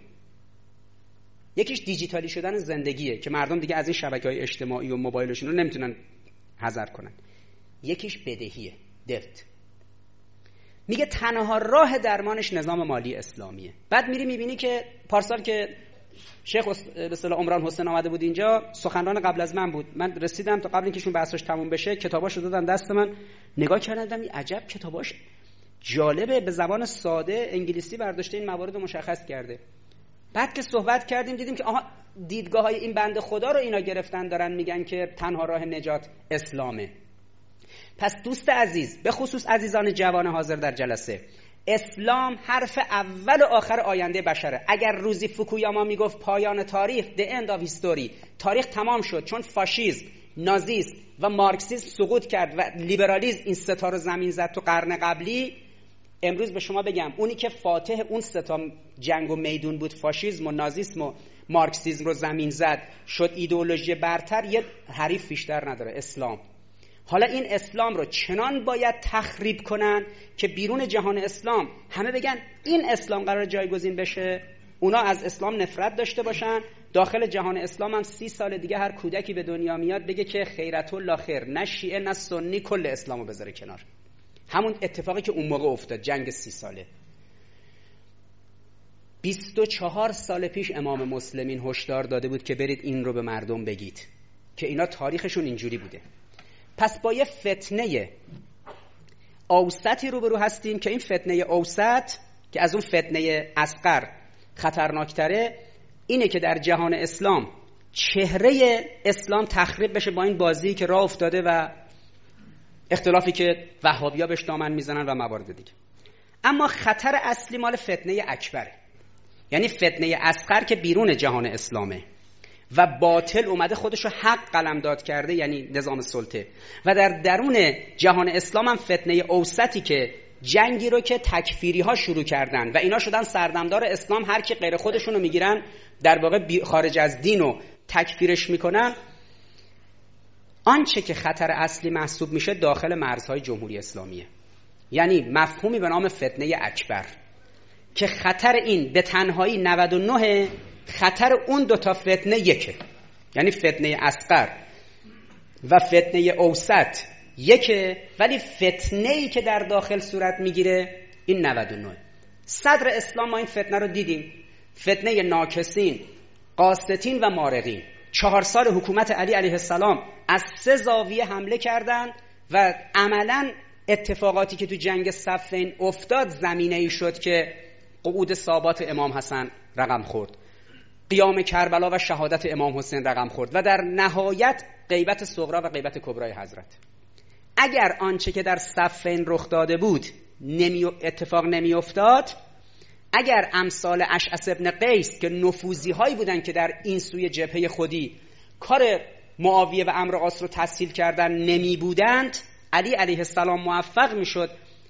یکیش دیجیتالی شدن زندگیه که مردم دیگه از این شبکه‌های اجتماعی و موبایلشون رو نمیتونن حذر کنن، یکیش بدهیه، دفت. میگه تنها راه درمانش نظام مالی اسلامیه. بعد میری میبینی که پارسال که شیخ به اصطلاح عمران حسین آمده بود اینجا، سخنران قبل از من بود، من رسیدم تا قبل اینکه ایشون بحثش تموم بشه کتاباشو دادن دست من، نگاه کردم عجب کتاباش جالبه، به زبان ساده انگلیسی برداشته این موارد رو مشخص کرده. بعد که صحبت کردیم دیدیم که آها دیدگاه‌های این بنده خدا رو اینا گرفتن دارن میگن که تنها راه نجات اسلامه. پس دوست عزیز، به خصوص عزیزان جوان حاضر در جلسه، اسلام حرف اول و آخر آینده بشره. اگر روزی فوکویاما میگفت پایان تاریخ، the end of history، تاریخ تمام شد چون فاشیسم، نازیسم و مارکسیسم سقوط کرد و لیبرالیسم این ستا رو زمین زد تو قرن قبلی، امروز به شما بگم اونی که فاتح اون ستا جنگ و میدون بود، فاشیسم و نازیسم و مارکسیسم رو زمین زد، شد ایدئولوژی برتر، یه حریف بیشتر نداره، اسلام. حالا این اسلام رو چنان باید تخریب کنن که بیرون جهان اسلام همه بگن این اسلام قرار جایگزین بشه، اونا از اسلام نفرت داشته باشن. داخل جهان اسلام هم 30 سال دیگه هر کودکی به دنیا میاد بگه که خیرت الله خیر، نه شیعه نه سنی، کل اسلامو بذاره کنار. همون اتفاقی که اون موقع افتاد، جنگ 30 ساله. 24 سال پیش امام مسلمین هشدار داده بود که برید این رو به مردم بگید که اینا تاریخشون اینجوری بوده. پس با یه فتنه اوسطی روبرو هستیم که این فتنه اوسط که از اون فتنه اصغر خطرناکتره، اینه که در جهان اسلام چهره اسلام تخریب بشه با این بازی که راه افتاده و اختلافی که وهابی‌ها بهش دامن میزنن و موارد دیگه. اما خطر اصلی مال فتنه اکبره، یعنی فتنه اصغر که بیرون جهان اسلامه و باطل اومده خودشو حق قلمداد کرده، یعنی نظام سلطه. و در درون جهان اسلام هم فتنه اوسطی که جنگی رو که تکفیری ها شروع کردن و اینا شدن سردمدار اسلام، هر کی غیر خودشونو میگیرن در واقع خارج از دین و تکفیرش میکنن. آنچه که خطر اصلی محسوب میشه داخل مرزهای جمهوری اسلامیه، یعنی مفهومی به نام فتنه اکبر که خطر این به تنهایی 99، خطر اون دوتا فتنه یکه، یعنی فتنه اصغر و فتنه اوسط یکه، ولی فتنه‌ای که در داخل صورت میگیره این 99. صدر اسلام ما این فتنه رو دیدیم، فتنه ناکسین، قاسطین و مارقین. 4 سال حکومت علی علیه السلام از 3 زاویه حمله کردند و عملاً اتفاقاتی که تو جنگ صفین افتاد زمینه‌ای شد که قعود ثابات امام حسن رقم خورد، قیام کربلا و شهادت امام حسین رقم خورد و در نهایت غیبت صغرا و غیبت کبرای حضرت. اگر آنچه که در صفین رخ داده بود اتفاق نمی افتاد، اگر امثال اشعث ابن قیس که نفوذی هایی بودن که در این سوی جبهه خودی کار معاویه و عمرو عاص رو تسهیل کردن نمی بودند، علی علیه السلام موفق می شد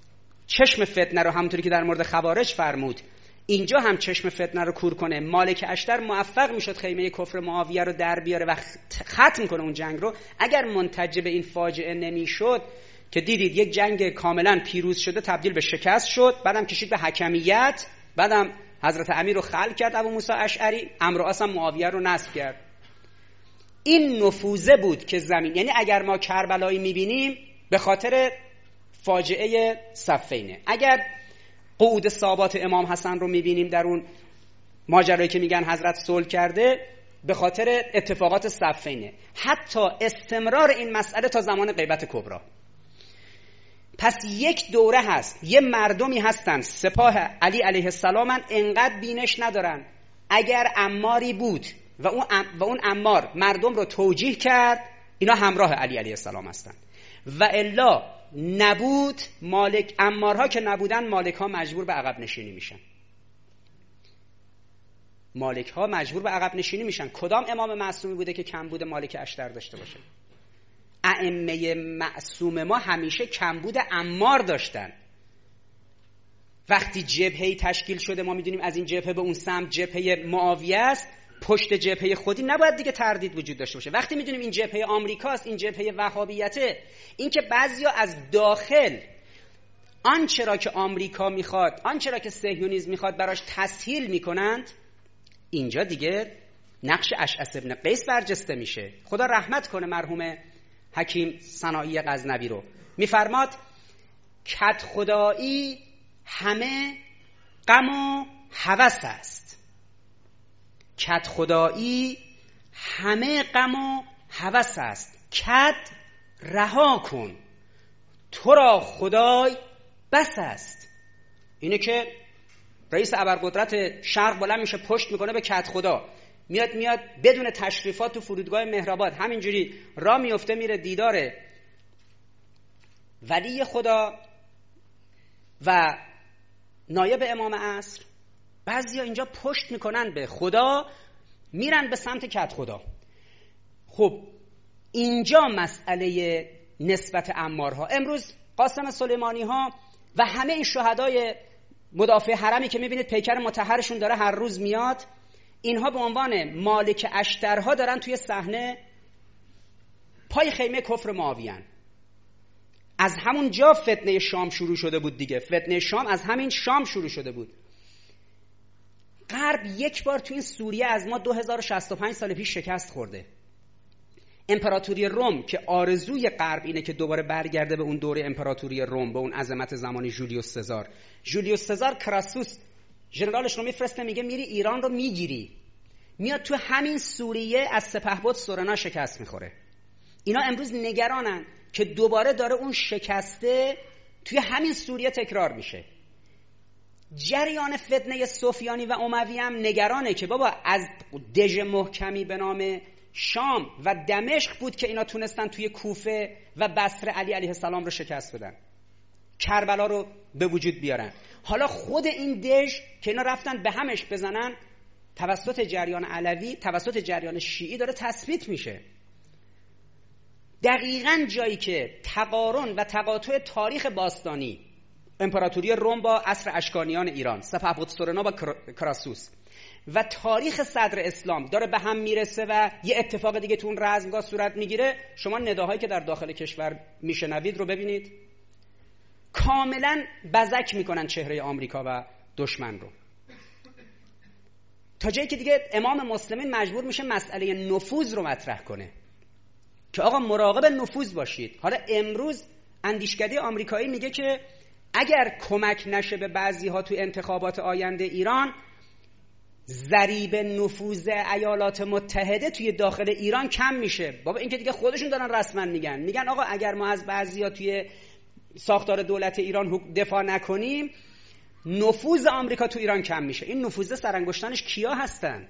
چشم فتنه رو همونطوری که در مورد خوارج فرمود اینجا هم چشم فتنه رو کور کنه، مالک اشتر موفق میشد خیمه کفر معاویه رو در بیاره و ختم کنه اون جنگ رو. اگر منتج به این فاجعه نمیشد که دیدید یک جنگ کاملا پیروز شده تبدیل به شکست شد، بعدم کشید به حکمیت، بعدم حضرت امیر رو خلع کرد ابو موسی اشعری، عمرو عاص معاویه رو نصب کرد. این نفوذه بود که زمین، یعنی اگر ما کربلایی میبینیم به خاطر فاجعه صفینه، اگر قعود ثابات امام حسن رو میبینیم در اون ماجرایی که میگن حضرت صلح کرده به خاطر اتفاقات صفینه، حتی استمرار این مسئله تا زمان غیبت کبری. پس یک دوره هست، یه مردمی هستن سپاه علی علیه السلام انقدر بینش ندارن، اگر عماری بود و اون عمار مردم رو توجیه کرد اینا همراه علی علیه السلام هستن، و الا نبود مالک عمارها که نبودن مالک ها مجبور به عقب نشینی میشن. مالک ها مجبور به عقب نشینی میشن. کدام امام معصومی بوده که کمبود مالک اشتر داشته باشه؟ ائمه معصوم ما همیشه کمبود عمار داشتن. وقتی جبهه‌ای تشکیل شده ما میدونیم از این جبهه به اون سمت جبهه معاویه است، پشت جبهه خودی نباید دیگه تردید وجود داشته باشه. وقتی میدونیم این جبهه آمریکاست، این جبهه وهابیته، این که بعضیا از داخل آنچه را که آمریکا میخواد، آنچه را که صهیونیسم میخواد براش تسهیل میکنند، اینجا دیگه نقش اشعث ابن قیس برجسته میشه. خدا رحمت کنه مرحوم حکیم صناعی غزنوی رو، میفرماد کد خدایی همه غم و هوس است. کد خدایی همه غم و هوس است، کد رها کن تو را خدای بس است. اینه که رئیس ابرقدرت شرق بلند میشه پشت میکنه به کد خدا، میاد بدون تشریفات تو فرودگاه مهرآباد همینجوری راه میفته میره دیدار ولی خدا و نایب امام عصر. بعضیا اینجا پشت میکنن به خدا میرن به سمت کد خدا. خب اینجا مسئله نسبت عمارها، امروز قاسم سلیمانی ها و همه این شهدای مدافع حرمی که میبینید پیکر مطهرشون داره هر روز میاد، اینها به عنوان مالک اشترها دارن توی صحنه پای خیمه کفر معاویه‌اند. از همون جا فتنه شام شروع شده بود دیگه، فتنه شام از همین شام شروع شده بود. غرب یک بار توی این سوریه از ما 2065 سال پیش شکست خورده. امپراتوری روم که آرزوی غرب اینه که دوباره برگرده به اون دوره امپراتوری روم، به اون عظمت زمانی جولیوس سزار. جولیوس سزار کراسوس ژنرالش رو میفرسته میگه میری ایران رو میگیری، میاد تو همین سوریه از سپهبد سورنا شکست میخوره. اینا امروز نگرانن که دوباره داره اون شکسته توی همین سوریه تکرار میشه. جریان فتنه سفیانی و اموی هم نگرانه که بابا از دژ محکمی به نام شام و دمشق بود که اینا تونستن توی کوفه و بصره علی علیه السلام رو شکست بدن، کربلا رو به وجود بیارن. حالا خود این دژ که اینا رفتن به همش بزنن توسط جریان علوی، توسط جریان شیعی داره تثبیت میشه. دقیقاً جایی که تقارن و تقاطع تاریخ باستانی، امپراتوری روم با عصر اشکانیان ایران، سپهبد سورنا با کراسوس، و تاریخ صدر اسلام داره به هم میرسه و یه اتفاق دیگه تو اون رزمگاه صورت میگیره، شما نداهایی که در داخل کشور میشنوید رو ببینید، کاملا بزک میکنن چهره آمریکا و دشمن رو، تا جایی که دیگه امام مسلمین مجبور میشه مسئله نفوذ رو مطرح کنه که آقا مراقب نفوذ باشید. حالا امروز اندیشکده آمریکایی میگه که اگر کمک نشه به بعضی ها تو انتخابات آینده ایران، ضریب نفوذ ایالات متحده توی داخل ایران کم میشه. بابا این که دیگه خودشون دارن رسما میگن آقا اگر ما از بعضی ها توی ساختار دولت ایران دفاع نکنیم، نفوذ آمریکا تو ایران کم میشه. این نفوذ سرانگشتانش کیا هستن؟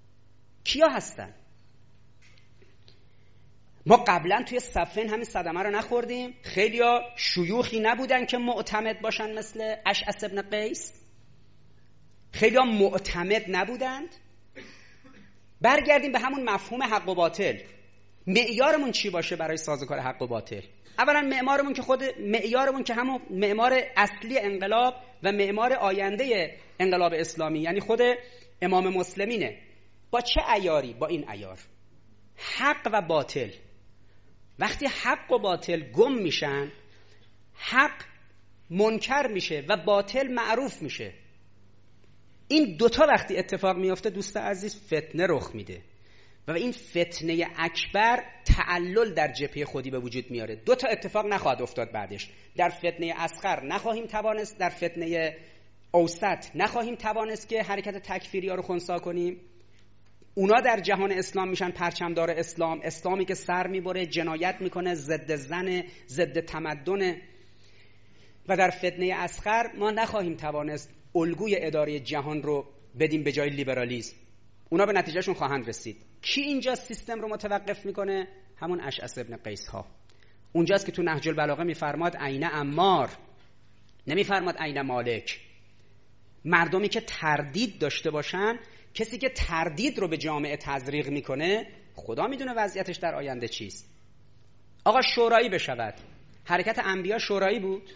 ما قبلا توی صفین همین صدمه رو نخوردیم؟ خیلیا شیوخی نبودن که معتمد باشن مثل اشعث ابن قیس؟ خیلیا معتمد نبودند؟ برگردیم به همون مفهوم حق و باطل. معیارمون چی باشه برای سازوکار حق و باطل؟ اولا معیارمون که همون معمار اصلی انقلاب و معمار آینده انقلاب اسلامی، یعنی خود امام مسلمینه. با چه عیاری؟ با این عیار: حق و باطل. وقتی حق و باطل گم میشن، حق منکر میشه و باطل معروف میشه. این دوتا وقتی اتفاق میفته دوست عزیز، فتنه رخ میده و این فتنه اکبر تعلل در جبهه خودی به وجود میاره. دوتا اتفاق نخواهد افتاد بعدش. در فتنه اصغر نخواهیم توانست، در فتنه اوسط نخواهیم توانست که حرکت تکفیری ها رو خنثی کنیم. اونا در جهان اسلام میشن پرچمدار اسلام، اسلامی که سر میبره، جنایت میکنه، ضد زن، ضد تمدن. و در فتنه اصغر ما نخواهیم توانست الگوی اداره جهان رو بدیم به جای لیبرالیسم. اونا به نتیجهشون خواهند رسید. کی اینجا سیستم رو متوقف میکنه؟ همون اشعث ابن قیس ها. اونجاست که تو نهج البلاغه میفرماد عین عمار، نمیفرماد عین مالک. مردمی که تردید داشته باشن، کسی که تردید رو به جامعه تزریق میکنه، خدا میدونه وضعیتش در آینده چیست. آقا شورایی بشود. حرکت انبیا شورایی بود؟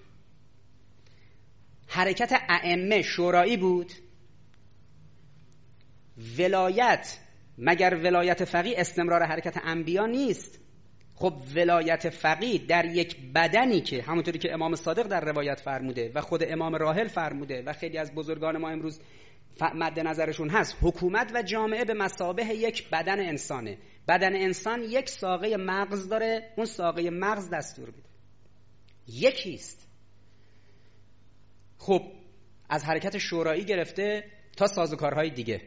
حرکت ائمه شورایی بود؟ ولایت، مگر ولایت فقیه استمرار حرکت انبیا نیست؟ خب ولایت فقیه در یک بدنی که همونطوری که امام صادق در روایت فرموده و خود امام راحل فرموده و خیلی از بزرگان ما امروز مد نظرشون هست، حکومت و جامعه به مثابه یک بدن انسانه. بدن انسان یک ساقه مغز داره، اون ساقه مغز دستور میده، یکیست. خب از حرکت شورایی گرفته تا سازوکارهای دیگه،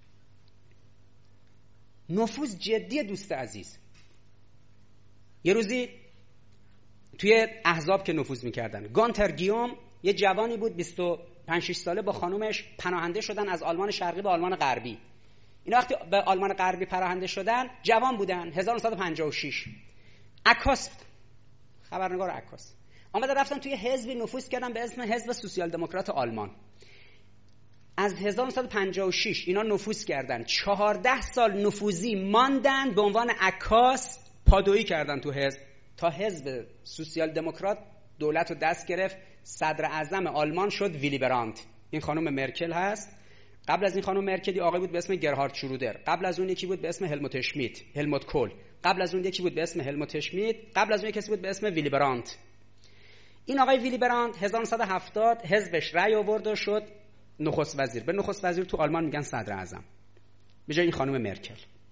نفوذ جدی دوست عزیز. یه روزی توی احزاب که نفوذ میکردن، گانتر گیوم یه جوانی بود 25-6 ساله، با خانومش پناهنده شدن از آلمان شرقی به آلمان غربی. اینا وقتی به آلمان غربی پناهنده شدن جوان بودن، 1956. عکاس، خبرنگار عکاس، آمده رفتن توی حزبی نفوذ کردن به اسم حزب سوسیال دموکرات آلمان. از 1956 اینا نفوذ کردن، 14 سال نفوذی ماندن، به عنوان عکاس پادویی کردن تو حزب، تا حزب سوسیال دموکرات دولت رو دست گرفت. صدر اعظم آلمان شد ویلی برانت. این خانم مرکل هست. قبل از این خانم مرکلی آقای بود به اسم گرهارد شرودر. قبل از اون یکی بود به اسم هلموت کول. قبل از اون یکی بود به اسم هلموت شمیت. قبل از اون کسی بود به اسم ویلی برانت. این آقای ویلی برانت 1970 حزبش رأی آورد و شد نخست وزیر. به نخست وزیر تو آلمان میگن صدر اعظم به جای این خانم مرکل.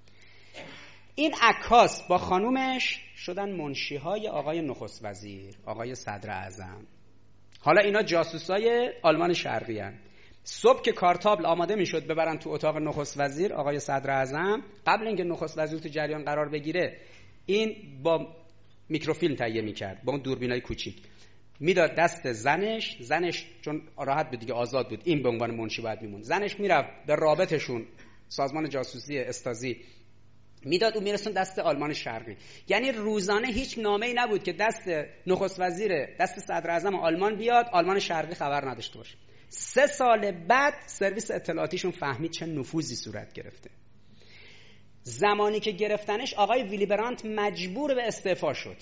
این عکاس با خانومش شدن منشیهای آقای نخست وزیر، آقای صدر اعظم. حالا اینا جاسوسای آلمان شرقی هستند. صبح که کارتابل آماده میشد ببرن تو اتاق نخست وزیر آقای صدر اعظم، قبل اینکه نخست وزیر تو جریان قرار بگیره، این با میکروفیلم تهیه میکرد، با اون دوربینای کوچیک میداد دست زنش چون راحت بود دیگه، آزاد بود، این به عنوان منشی باید میموند. زنش میرفت به رابطشون سازمان جاسوسی استازی میداد، اون میرسون دست آلمان شرقی. یعنی روزانه هیچ نامه‌ای نبود که دست نخست وزیر، دست صدر اعظم آلمان بیاد، آلمان شرقی خبر نداشته باشه. 3 سال بعد سرویس اطلاعاتیشون فهمید چه نفوذی صورت گرفته. زمانی که گرفتنش آقای ویلی برانت مجبور به استعفا شد.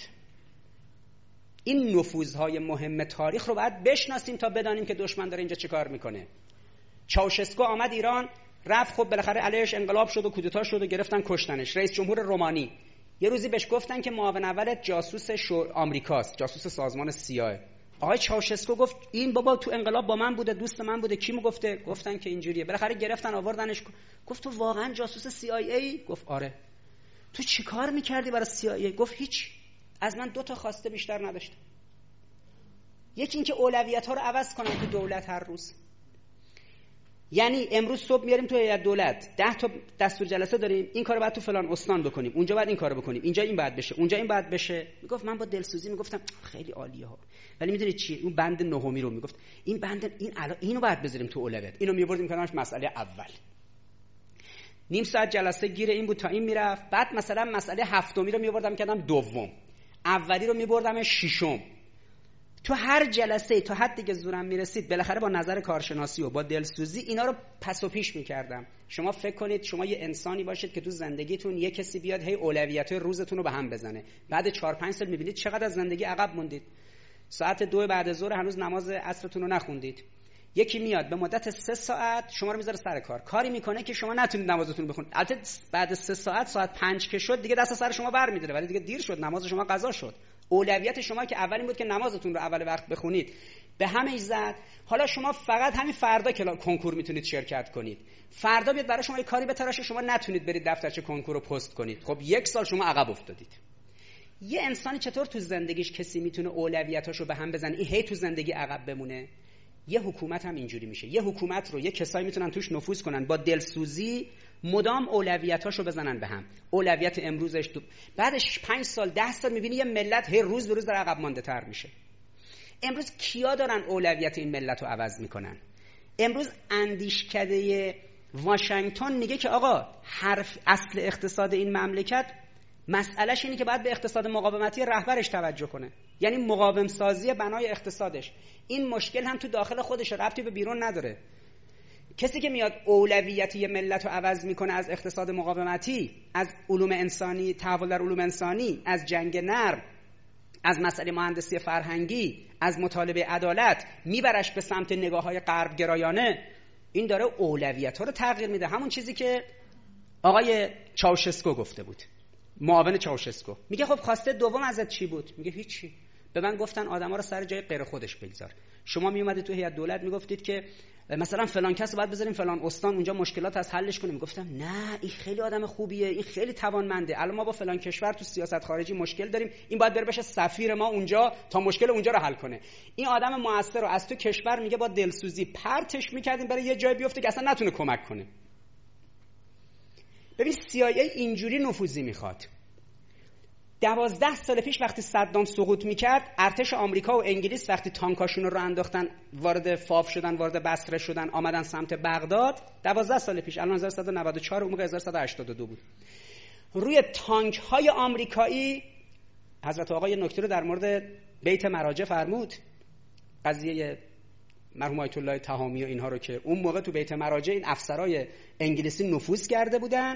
این نفوذهای مهم تاریخ رو باید بشناسیم تا بدانیم که دشمن داره اینجا چه کار میکنه. چاوشسکو آمد ایران، رفت، خب بالاخره علیهش انقلاب شد و کودتا شد و گرفتن کشتنش. رئیس جمهور رومانی یه روزی بهش گفتن که معاون اولت جاسوس آمریکاست، جاسوس سازمان سیاه. آقای چاوشسکو گفت این بابا تو انقلاب با من بوده، دوست من بوده، کیمو گفته؟ گفتن که اینجوریه. بالاخره گرفتن آوردنش. گفت تو واقعا جاسوس CIA؟ گفت آره. تو چیکار میکردی برای CIA؟ گفت هیچ، از من 2 تا خواسته بیشتر نداشتم. یکی این که اولویت‌ها رو عوض کنم تو دولت هر روز. یعنی امروز صبح میاریم تو هیئت دولت 10 تا دستور جلسه داریم، این کارو باید تو فلان استان بکنیم، اونجا باید این کارو بکنیم، اینجا این باید بشه، اونجا این باید بشه. میگفت من با دلسوزی میگفتم خیلی عالیه ها، ولی میدونید چیه؟ اون بند نهمی رو میگفت این بند، این الان اینو باید بذاریم تو اولویت، اینو میبردیم کنارش مسئله اول. نیم ساعت جلسه گیر این بود تا این میرفت. بعد مثلا مسئله هفتمی رو میبردم کردم دوم، اولی رو میبردم ششم. تو هر جلسه تا حدی که زورم میرسید بالاخره با نظر کارشناسی و با دلسوزی اینا رو پس و پیش میکردم. شما فکر کنید شما یه انسانی باشید که تو زندگیتون یه کسی بیاد هی اولویت‌های روزتون رو به هم بزنه، بعد 4-5 سال میبینید چقدر از زندگی عقب موندید. ساعت 2 بعد از ظهر هنوز نماز عصرتون رو نخوندید. یکی میاد به مدت 3 ساعت شما رو میذاره سر کار، کاری میکنه که شما نتونید نمازتون بخونید. البته بعد 3 ساعت، ساعت 5 که شد دیگه دست سر شما برمی‌داره، ولی دیگه دیر شد، نماز شما قضا شد. اولویت شما که اولین بود که نمازتون رو اول وقت بخونید به همه زد. حالا شما فقط همین فردا کنکور میتونید شرکت کنید، فردا بیاد برای شما یه کاری بتراشه شما نتونید برید دفترچه کنکور رو پست کنید. خب 1 سال شما عقب افتادید. یه انسانی چطور تو زندگیش کسی میتونه اولویتاشو به هم بزنه این هی تو زندگی عقب بمونه؟ یه حکومت هم اینجوری میشه. یه حکومت رو یه کسایی میتونن توش نفوذ کنن با دلسوزی، مدام اولویتاشو بزنن به هم. اولویت امروزش بعدش 5 سال 10 سال میبینی یه ملت هی روز به روز داره عقب مانده تر میشه. امروز کیا دارن اولویت این ملت رو عوض میکنن؟ امروز اندیشکده واشنگتن میگه که آقا اصل اقتصاد این مملکت مسئلهش اینه که باید به اقتصاد مقاومتی رهبرش توجه کنه، یعنی مقاوم سازی بنای اقتصادش. این مشکل هم تو داخل خودش ربطی به بیرون نداره. کسی که میاد اولویت یه ملت رو عوض میکنه از اقتصاد مقاومتی، از علوم انسانی، تحول در علوم انسانی، از جنگ نرم، از مسئله مهندسی فرهنگی، از مطالبه عدالت، میبرش به سمت نگاه‌های غرب گرایانه، این داره اولویت ها رو تغییر میده. همون چیزی که آقای چاوشسکو گفته بود، معاون چاوشسکو. میگه خب خواسته دوم ازت چی بود؟ میگه هیچی. به من گفتن آدما رو سر جای غیر خودش بگذار. شما میومدید تو هیئت دولت میگفتید که مثلا فلان کس رو باید بذاریم فلان استان اونجا مشکلات از حلش کنیم. گفتم نه، این خیلی آدم خوبیه، این خیلی توانمنده. الان ما با فلان کشور تو سیاست خارجی مشکل داریم، این باید بره بشه سفیر ما اونجا تا مشکل اونجا رو حل کنه. این آدم موثر رو از تو کشور میگه با دلسوزی پرتش میکردیم برای یه جای بیفته که اصلا نتونه کمک کنه. ببین CIA اینجوری نفوذی میخواد. 12 سال پیش وقتی صدام سقوط میکرد، ارتش آمریکا و انگلیس وقتی تانکاشون رو انداختن وارد فاف شدن، وارد بصره شدن، آمدن سمت بغداد، 12 سال پیش، الان 1194، اون موقع 1182 بود. روی تانک های آمریکایی حضرت آقای نکته رو در مورد بیت مراجع فرمود، قضیه مرحوم آیت الله تهامی و اینها رو که اون موقع تو بیت مراجع این افسرای انگلیسی نفوذ کرده بودن.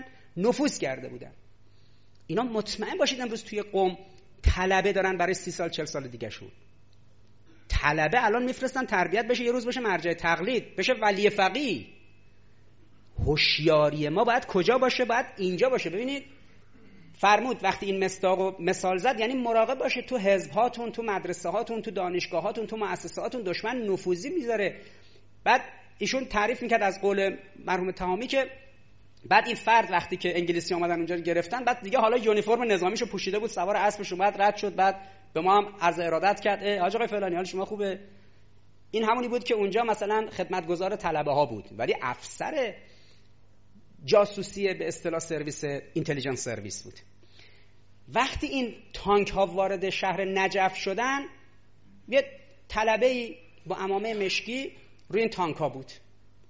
اینا مطمئن باشید امروز توی قم طلبه دارن برای 30 سال 40 سال دیگه شون. طلبه الان میفرستن تربیت بشه، یه روز بشه مرجع تقلید، بشه ولی فقیه. هوشیاری ما باید کجا باشه؟ باید اینجا باشه. ببینید فرمود وقتی این مصداقو مثال زد، یعنی مراقب باشه تو حزب هاتون، تو مدرسه هاتون، تو دانشگاه هاتون، تو مؤسسه هاتون دشمن نفوذی میذاره. بعد ایشون تعریف میکرد از قول مرحوم تهامی که بعد این فرد وقتی که انگلیسی اومدن اونجا رو گرفتن، بعد دیگه حالا یونیفرم نظامیشو پوشیده بود، سوار اسبش اومد رد شد، بعد به ما هم عرض ارادت کرد حاج آقای فلانی حال شما خوبه. این همونی بود که اونجا مثلا خدمتگزار طلبه ها بود، ولی افسر جاسوسی به اصطلاح سرویس اینتلیجنس سرویس بود. وقتی این تانک ها وارد شهر نجف شدن، یه طلبه‌ای با عمامه مشکی روی این تانک ها بود،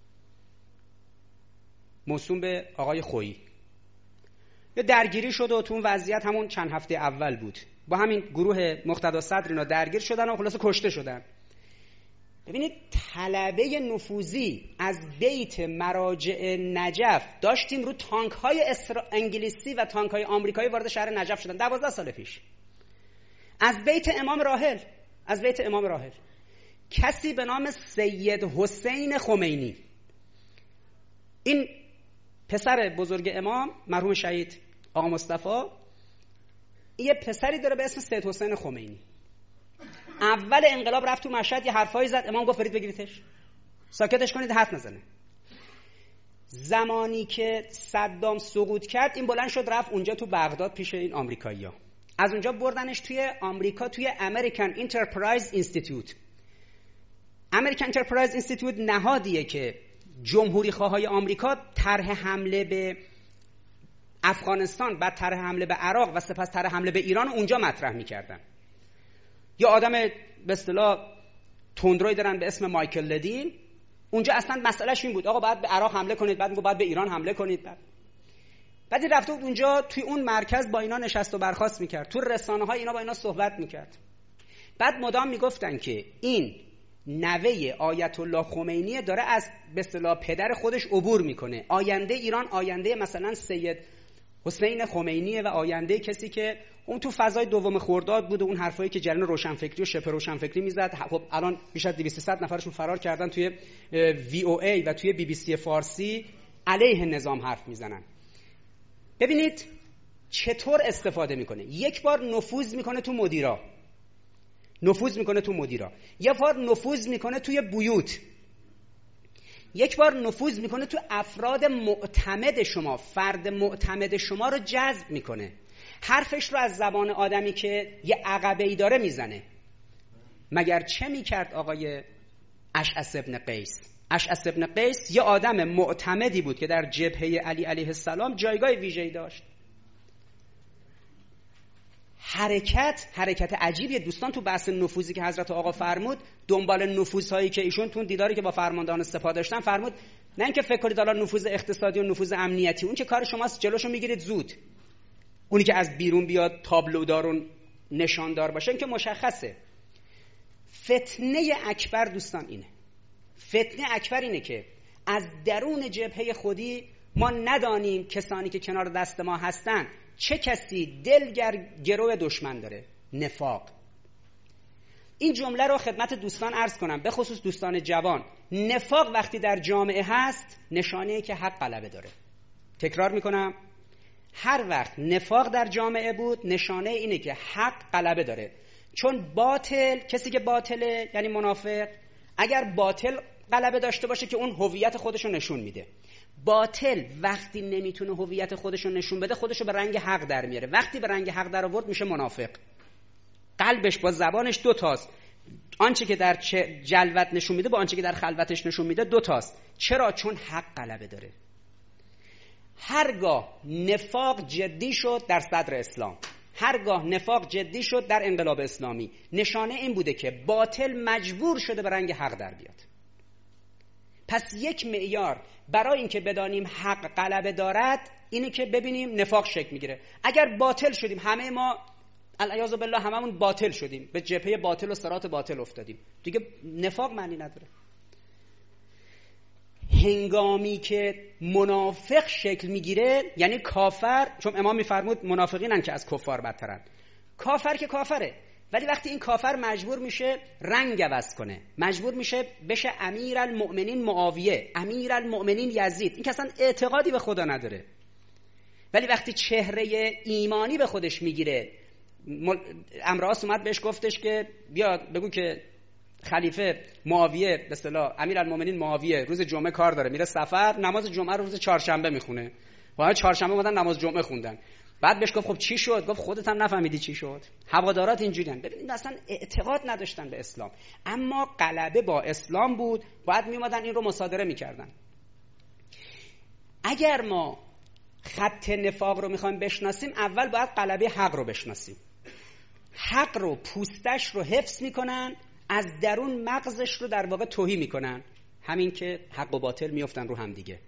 موسوم به آقای خویی. یه درگیری شد و تو اون وضعیت همون چند هفته اول بود، با همین گروه مقتدا صدر اینا درگیر شدن و خلاصه کشته شدن. ببینید طلبه نفوذی از بیت مراجع نجف داشتیم رو تانک های انگلیسی و تانک های آمریکایی وارد شهر نجف شدن 12 سال پیش. از بیت امام راحل کسی به نام سید حسین خمینی، این پسر بزرگ امام مرحوم شهید آقا مصطفی، یه پسری داره به اسم سید حسین خمینی. اول انقلاب رفت تو مشهد یه حرفایی زد، امام گفت برید بگیریدش، ساکتش کنید، حرف نزنه. زمانی که صدام سقوط کرد این بلند شد رفت اونجا تو بغداد پیش این آمریکایی‌ها، از اونجا بردنش توی آمریکا، توی امریکن انترپرایز اینستیتوت. امریکن انترپرایز اینستیتوت نهادیه که جمهوری خواهای آمریکا طرح حمله به افغانستان، بعد طرح حمله به عراق و سپس طرح حمله به ایران اونجا مطرح می‌کردن. یا آدم به اصطلاح تندروی دارن به اسم مایکل لدین، اونجا اصلا مسئلهش این بود آقا بعد به عراق حمله کنید، بعد میگه بعد به ایران حمله کنید. بعد رفته بود اونجا توی اون مرکز با اینا نشست و برخاست میکرد، تو رسانه‌ها اینا با اینا صحبت میکرد. بعد مدام میگفتن که این نوه آیت الله خمینی داره از به اصطلاح پدر خودش عبور میکنه، آینده ایران آینده مثلا سید حسین خمینیه و آینده کسی که اون تو فضای دوم خرداد بود و اون حرفایی که جریان روشنفکری و شبه روشنفکری میزد. خب الان بیش از 200 نفرشون فرار کردن توی VOA و توی BBC فارسی علیه نظام حرف میزنن. ببینید چطور استفاده میکنه. یک بار نفوذ میکنه تو مدیرا، یه بار نفوذ میکنه توی بیوت، یک بار نفوذ میکنه تو افراد معتمد شما، فرد معتمد شما رو جذب میکنه، حرفش رو از زبان آدمی که یه عقبه‌ای داره میزنه. مگر چه میکرد آقای اشعث ابن قیس؟ اشعث ابن قیس یه آدم معتمدی بود که در جبهه علی علیه السلام جایگاه ویژه‌ای داشت. حرکت عجیبیه دوستان. تو بحث نفوذی که حضرت آقا فرمود، دنبال نفوذهایی که ایشون تو دیداری که با فرماندهان سپاه داشتن فرمود، نه اینکه فکر کنید الان نفوذ اقتصادی و نفوذ امنیتی، اون که کار شماست جلوشو میگیرید زود، اونی که از بیرون بیاد تابلودار و نشاندار باشه این که مشخصه. فتنه اکبر دوستان اینه، فتنه اکبر اینه که از درون جبهه خودی ما ندانیم کسانی که کنار دست ما هستن چه کسی گرو دشمن داره. نفاق. این جمله رو خدمت دوستان عرض کنم، به خصوص دوستان جوان. نفاق وقتی در جامعه هست نشانه که حق غلبه داره. تکرار میکنم، هر وقت نفاق در جامعه بود نشانه اینه که حق غلبه داره. چون باطل، کسی که باطله یعنی منافق، اگر باطل غلبه داشته باشه که اون هویت خودش رو نشون میده. باطل وقتی نمیتونه هویت خودش رو نشون بده خودش رو به رنگ حق در میاره. وقتی به رنگ حق در آورد میشه منافق. قلبش با زبانش دو تاست. آنچه که در جلوت نشون میده با آنچه که در خلوتش نشون میده دو تاست. چرا؟ چون حق غلبه داره. هرگاه نفاق جدی شد در صدر اسلام، هرگاه نفاق جدی شد در انقلاب اسلامی، نشانه این بوده که باطل مجبور شده به رنگ حق در بیاد. پس یک معیار برای اینکه بدانیم حق غلبه دارد اینه که ببینیم نفاق شکل میگیره. اگر باطل شدیم، همه ما العیاذ بالله هممون باطل شدیم، به جبهه باطل و صراط باطل افتادیم، دیگه نفاق معنی نداره. هنگامی که منافق شکل میگیره یعنی کافر، چون امام میفرمود منافقینن که از کفار بدترن. کافر که کافره، ولی وقتی این کافر مجبور میشه رنگ عوض کنه، مجبور میشه بشه امیرالمؤمنین معاویه، امیرالمؤمنین یزید، این که اصلا اعتقادی به خدا نداره، ولی وقتی چهره ایمانی به خودش میگیره، امراس اومد بهش گفتش که بیاد بگو که خلیفه معاویه به اصطلاح امیرالمؤمنین معاویه روز جمعه کار داره، میره سفر، نماز جمعه رو روز چهارشنبه میخونه. واقعا چهارشنبه اومدن نماز جمعه خوندن. بعد بهش گفت خب چی شد؟ گفت خودت هم نفهمیدی چی شد. هوادارات اینجوریان. ببینید اصلا اعتقاد نداشتن به اسلام، اما غلبه با اسلام بود، باید میومدن این رو مصادره میکردن. اگر ما خط نفاق رو میخوایم بشناسیم، اول باید غلبه حق رو بشناسیم. حق رو، پوستش رو حفظ میکنن، از درون مغزش رو در واقع تهی میکنن. همین که حق و باطل میافتن رو هم دیگه.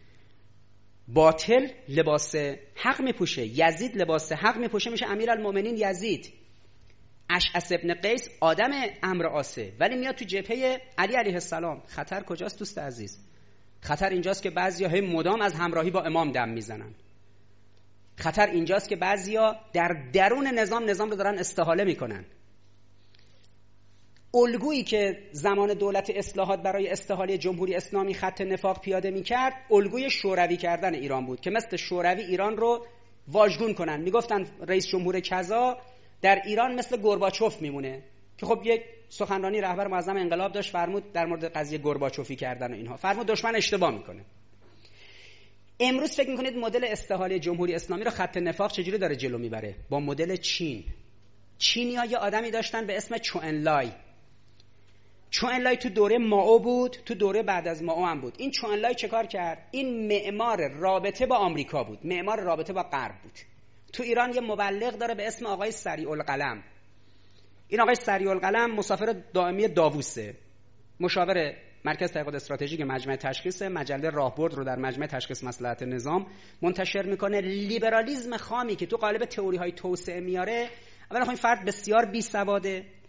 باطل لباس حق میپوشه، یزید لباس حق میپوشه، میشه امیرالمؤمنین یزید. اشعث ابن قیس آدم عمرو عاصه، ولی میاد تو جبهه علی علیه السلام. خطر کجاست دوست عزیز؟ خطر اینجاست که بعضیا هی مدام از همراهی با امام دم میزنن. خطر اینجاست که بعضیا در درون نظام رو دارن استحاله میکنن. الگویی که زمان دولت اصلاحات برای استحاله جمهوری اسلامی خط نفاق پیاده میکرد، الگوی شوروی کردن ایران بود که مثل شوروی ایران رو واژگون کنن. میگفتن رئیس جمهور کذا در ایران مثل گورباچوف میمونه، که خب یک سخنرانی رهبر معظم انقلاب داشت، فرمود در مورد قضیه گورباچوفی کردن و اینها، فرمود دشمن اشتباه میکنه. امروز فکر میکنید مدل استحاله جمهوری اسلامی رو خط نفاق چجوری داره جلو میبره؟ با مدل چین. چینی‌ها یه آدمی داشتن به اسم چوئنلای. چوئنلای تو دوره مائو بود، تو دوره بعد از مائو هم بود. این چوئنلای چه کار کرد؟ این معمار رابطه با آمریکا بود، معمار رابطه با غرب بود. تو ایران یه مبلغ داره به اسم آقای سریع القلم. این آقای سریع القلم مسافر دائمی داووسه، مشاور مرکز تحقیقات استراتژیک مجمع تشخیص، مجله راهبرد رو در مجمع تشخیص مصلحت نظام منتشر میکنه. لیبرالیسم خامی که تو قالب تئوری های توسعه میاره. اولا این فرد بسیار بی‌سواده،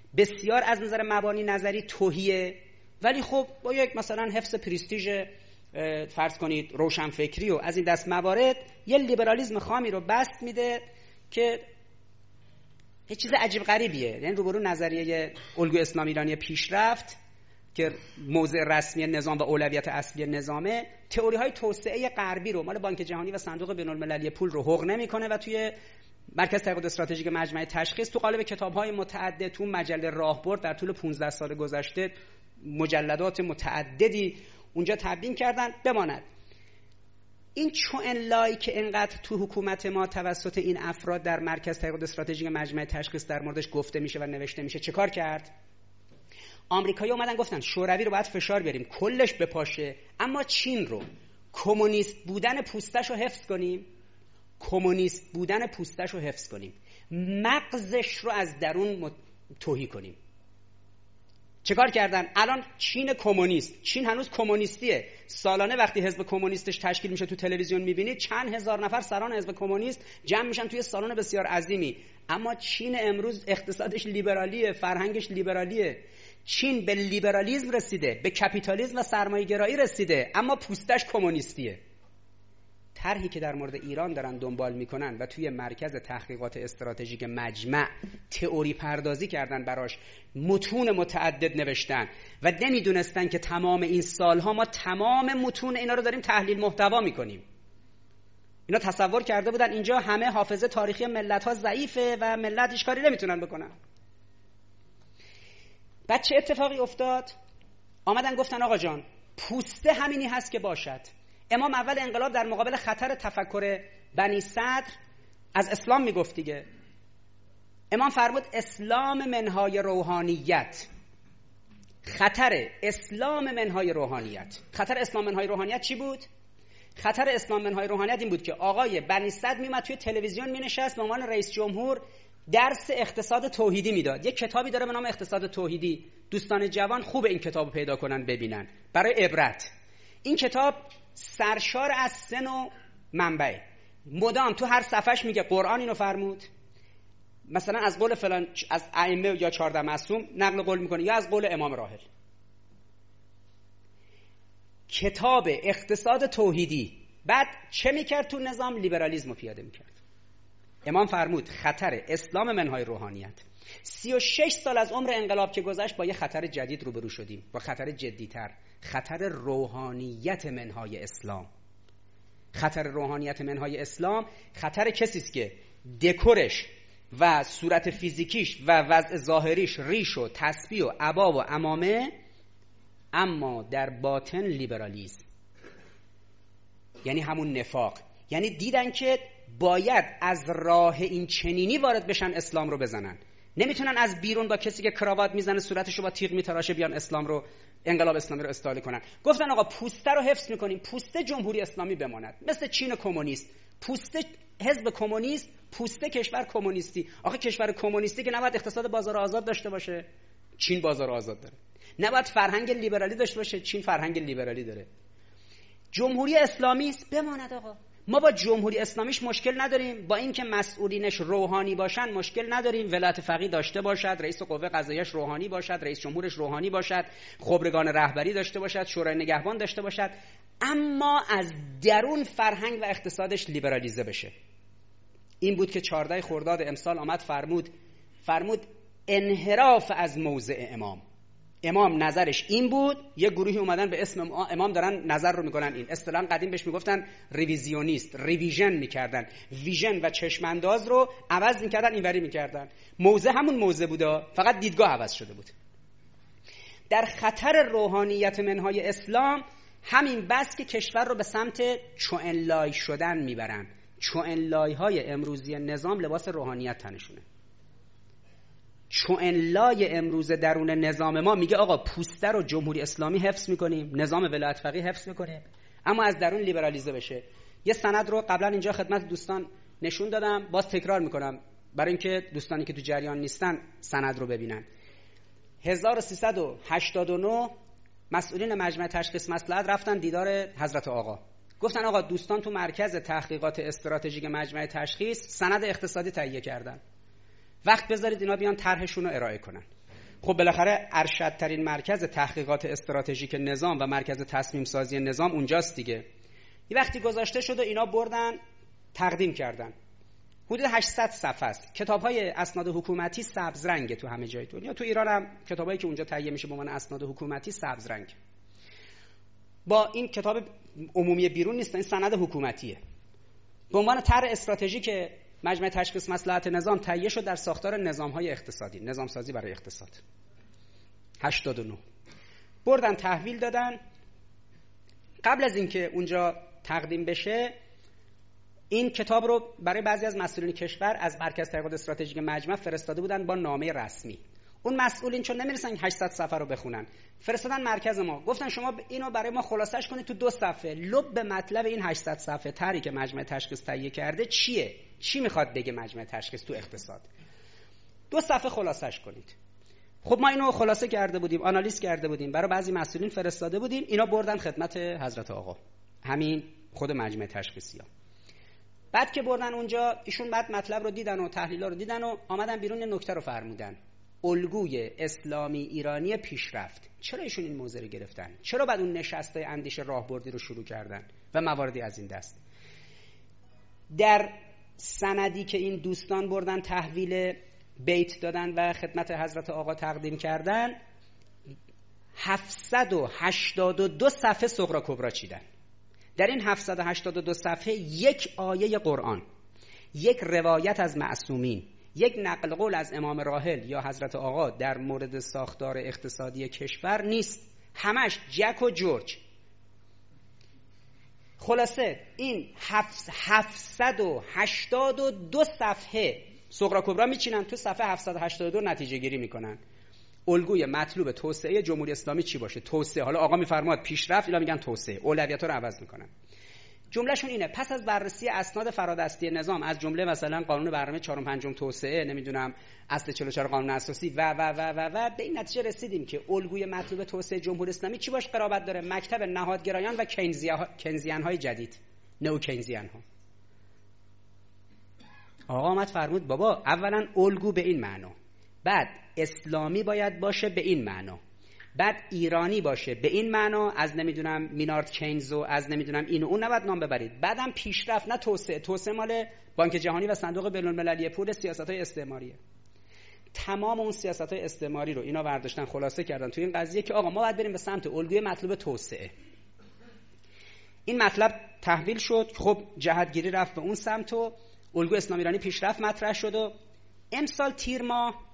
بسیار از نظر مبانی نظری تهیه، ولی خب با یک مثلا حفظ پرستیژ فرض کنید روشنفکری و از این دست موارد یه لیبرالیسم خامی رو بست میده که یه چیز عجیب غریبیه. یعنی روبرو نظریه الگوی اسلام ایرانی پیشرفت که موضع رسمی نظام و اولویت اصلی نظامه، تئوری های توسعه غربی رو مال بانک جهانی و صندوق بین‌المللی پول رو حق نمیکنه و توی مرکز تحقیقات استراتژیک مجمع تشخیص تو قالب کتاب‌های متعدد تو مجله راهبرد در طول 15 سال گذشته مجلدات متعددی اونجا تبیین کردن. بماند این چوئنلای که انقدر تو حکومت ما توسط این افراد در مرکز تحقیقات استراتژیک مجمع تشخیص در موردش گفته میشه و نوشته میشه، چه کار کرد؟ آمریکایی اومدن گفتن شوروی رو باید فشار بیاریم کلش بپاشه، اما چین رو کمونیست بودن پوستش رو حفظ کنیم، کمونیست بودن پوستش رو حفظ کنیم، مغزش رو از درون تهی کنیم. چه کار کردن؟ الان چین کمونیست، چین هنوز کمونیستیه. سالانه وقتی حزب کمونیستش تشکیل میشه تو تلویزیون میبینید چند هزار نفر سران حزب کمونیست جمع میشن توی سالن بسیار عظیمی. اما چین امروز اقتصادش لیبرالیه، فرهنگش لیبرالیه. چین به لیبرالیسم رسیده، به کپیتالیسم و سرمایه‌گرایی رسیده، اما پوستش کمونیستیه. طرحی که در مورد ایران دارن دنبال میکنن و توی مرکز تحقیقات استراتژیک مجمع تئوری پردازی کردن براش، متون متعدد نوشتن و نمیدونستن که تمام این سالها ما تمام متون اینا رو داریم تحلیل محتوا میکنیم. اینا تصور کرده بودن اینجا همه حافظه تاریخی ملت‌ها ضعیفه و ملت هیچ کاری نمیتونن بکنن. بعد چه اتفاقی افتاد؟ آمدن گفتن آقا جان پوسته همینی هست که باشد. امام اول انقلاب در مقابل خطر تفکر بنی صدر از اسلام میگفت دیگه. امام فرمود اسلام منهای روحانیت. خطر اسلام منهای روحانیت. خطر اسلام منهای روحانیت چی بود؟ خطر اسلام منهای روحانیت این بود که آقای بنی صدر میومد توی تلویزیون مینشست به عنوان رئیس جمهور درس اقتصاد توحیدی میداد. یک کتابی داره به نام اقتصاد توحیدی. دوستان جوان خوب این کتابو پیدا کنن ببینن برای عبرت. این کتاب سرشار از سه نوع منبع. مدام تو هر صفحش میگه قرآن اینو فرمود، مثلا از قول فلان از ائمه یا 14 معصوم نقل قول میکنه، یا از قول امام راحل. کتاب اقتصاد توحیدی. بعد چه میکرد تو نظام؟ لیبرالیسم رو پیاده میکرد. امام فرمود خطر اسلام منهای روحانیت. 36 سال از عمر انقلاب که گذشت با یه خطر جدید روبرو شدیم، با خطر جدی‌تر، خطر روحانیت منهای اسلام. خطر روحانیت منهای اسلام خطر کسی است که دکورش و صورت فیزیکیش و وضع ظاهریش ریش و تسبیح و عبا و عمامه، اما در باطن لیبرالیسم، یعنی همون نفاق. یعنی دیدن که باید از راه این چنینی وارد بشن اسلام رو بزنن. نمیتونن از بیرون با کسی که کراوات میزنه صورتشو با تیغ میتراشه بیان اسلام رو، انقلاب اسلامی رو استحاله کنن. گفتن آقا پوسته رو حفظ میکنیم، پوسته جمهوری اسلامی بماند، مثل چین کمونیست، پوسته حزب کمونیست، پوسته کشور کمونیستی. آخه کشور کمونیستی که نباید اقتصاد بازار آزاد داشته باشه؟ چین بازار آزاد داره. نباید فرهنگ لیبرالی داشته باشه؟ چین فرهنگ لیبرالی داره. جمهوری اسلامی است بماند آقا. ما با جمهوری اسلامیش مشکل نداریم، با اینکه مسئولینش روحانی باشن مشکل نداریم، ولایت فقیه داشته باشد، رئیس قوه قضاییش روحانی باشد، رئیس جمهورش روحانی باشد، خبرگان رهبری داشته باشد، شورای نگهبان داشته باشد، اما از درون فرهنگ و اقتصادش لیبرالیزه بشه. این بود که 14 خرداد امسال آمد فرمود انحراف از موضع امام. امام نظرش این بود، یه گروهی اومدن به اسم امام دارن نظر رو میکنن. این اصطلاحاً قدیم بهش میگفتن ریویزیونیست، ریویژن میکردن، ویژن و چشمانداز رو عوض میکردن، اینوری میکردن. موضع همون موضع بودا، فقط دیدگاه عوض شده بود. در خطر روحانیت منهای اسلام همین بس که کشور رو به سمت چوئنلای شدن میبرن. چوئنلای های امروزی نظام لباس روحانیت تنشونه. چوئنلای امروز درون نظام ما میگه آقا پوسته رو جمهوری اسلامی حفظ میکنیم، نظام ولایت فقیه حفظ میکنیم، اما از درون لیبرالیزه بشه. یه سند رو قبلا اینجا خدمت دوستان نشون دادم، باز تکرار میکنم برای اینکه دوستانی که تو جریان نیستن سند رو ببینن. 1389 مسئولین مجمع تشخیص مصلحت رفتن دیدار حضرت آقا. گفتن آقا دوستان تو مرکز تحقیقات استراتژیک مجمع تشخیص سند اقتصادی تهیه کردن، وقت بذارید اینا بیان طرحشون رو ارائه کنن. خب بالاخره ارشدترین مرکز تحقیقات استراتژیک نظام و مرکز تصمیم سازی نظام اونجاست دیگه. یه وقتی گذاشته شد و اینا بردن تقدیم کردن. حدود 800 صفحه است. کتاب‌های اسناد حکومتی سبز رنگه تو همه جای دنیا. تو ایران هم کتابایی که اونجا تهیه میشه به عنوان اسناد حکومتی سبز رنگ. با این کتاب عمومی بیرون نیست، این سند حکومتیه. به عنوان طرح استراتژیک مجمع تشخیص مصلحت نظام تهیه شد در ساختار نظام‌های اقتصادی، نظام سازی برای اقتصاد. 89 بردن تحویل دادن. قبل از اینکه اونجا تقدیم بشه این کتاب رو برای بعضی از مسئولین کشور از مرکز تحقیقات استراتژیک مجمع فرستاده بودن با نامه رسمی. اون مسئولین چون نمیرسن 800 صفحه رو بخونن فرستادن مرکز ما، گفتن شما اینو برای ما خلاصش کنید تو 2 صفحه. لب مطلب این 800 صفحه طرحی که مجمع تشخیص تهیه کرده چیه؟ چی میخواد بگه مجمع تشخیص تو اقتصاد؟ 2 صفحه خلاصش کنید. خب ما اینو خلاصه کرده بودیم، آنالیز کرده بودیم، برای بعضی مسئولین فرستاده بودیم، اینا بردن خدمت حضرت آقا، همین خود مجمع تشخیصی‌ها. بعد که بردن اونجا ایشون بعد مطلب رو دیدن و تحلیل‌ها رو دیدن و آمدن بیرون. یه نکته رو فرمودن: الگوی اسلامی ایرانی پیشرفت. چرا ایشون این موضوع رو گرفتن؟ چرا بعد اون نشست‌های اندیشه راهبردی رو شروع کردن و مواردی از این دست؟ در سندی که این دوستان بردن تحویل بیت دادن و خدمت حضرت آقا تقدیم کردن 782 صفحه صغرا کبرا چیدن. در این 782 صفحه یک آیه قرآن، یک روایت از معصومین، یک نقل قول از امام راحل یا حضرت آقا در مورد ساختار اقتصادی کشور نیست. همش جک و جورج. خلاصه این 782 صفحه صغرا کبرا میچینن، تو صفحه 782 نتیجه گیری میکنن. الگوی مطلوب توسعه جمهوری اسلامی چی باشه؟ توسعه. حالا آقا میفرماد پیشرفت، اینا میگن توسعه. اولویت‌ها رو عوض میکنن. جملهشون اینه: پس از بررسی اسناد فرادستی نظام از جمله مثلا قانون برنامه 4 و 5 توسعه، نمیدونم اصل 44 قانون اساسی و به این نتیجه رسیدیم که الگوی مطلوب توسعه جمهوری اسلامی چی باش قرابت داره؟ مکتب نهادگرایان و کینزیان های جدید، نئو کینزیان ها. آقا آمد فرمود بابا اولا الگو به این معنا، بعد اسلامی باید باشه به این معنا، بعد ایرانی باشه به این معنا، از نمیدونم مینارد کینز و از نمیدونم این و اون نباید نام ببرید. بعدم پیشرفت، نه توسعه. توسعه مال بانک جهانی و صندوق بین‌المللی پول، سیاست‌های استعماریه. تمام اون سیاست‌های استعماری رو اینا برداشتن خلاصه کردن تو این قضیه که آقا ما باید بریم به سمت الگوی مطلوب توسعه. این مطلب تحویل شد. خب جهتگیری رفت به اون سمت و الگو اسلام ایرانی پیشرفت مطرح شد. و امسال تیر ماه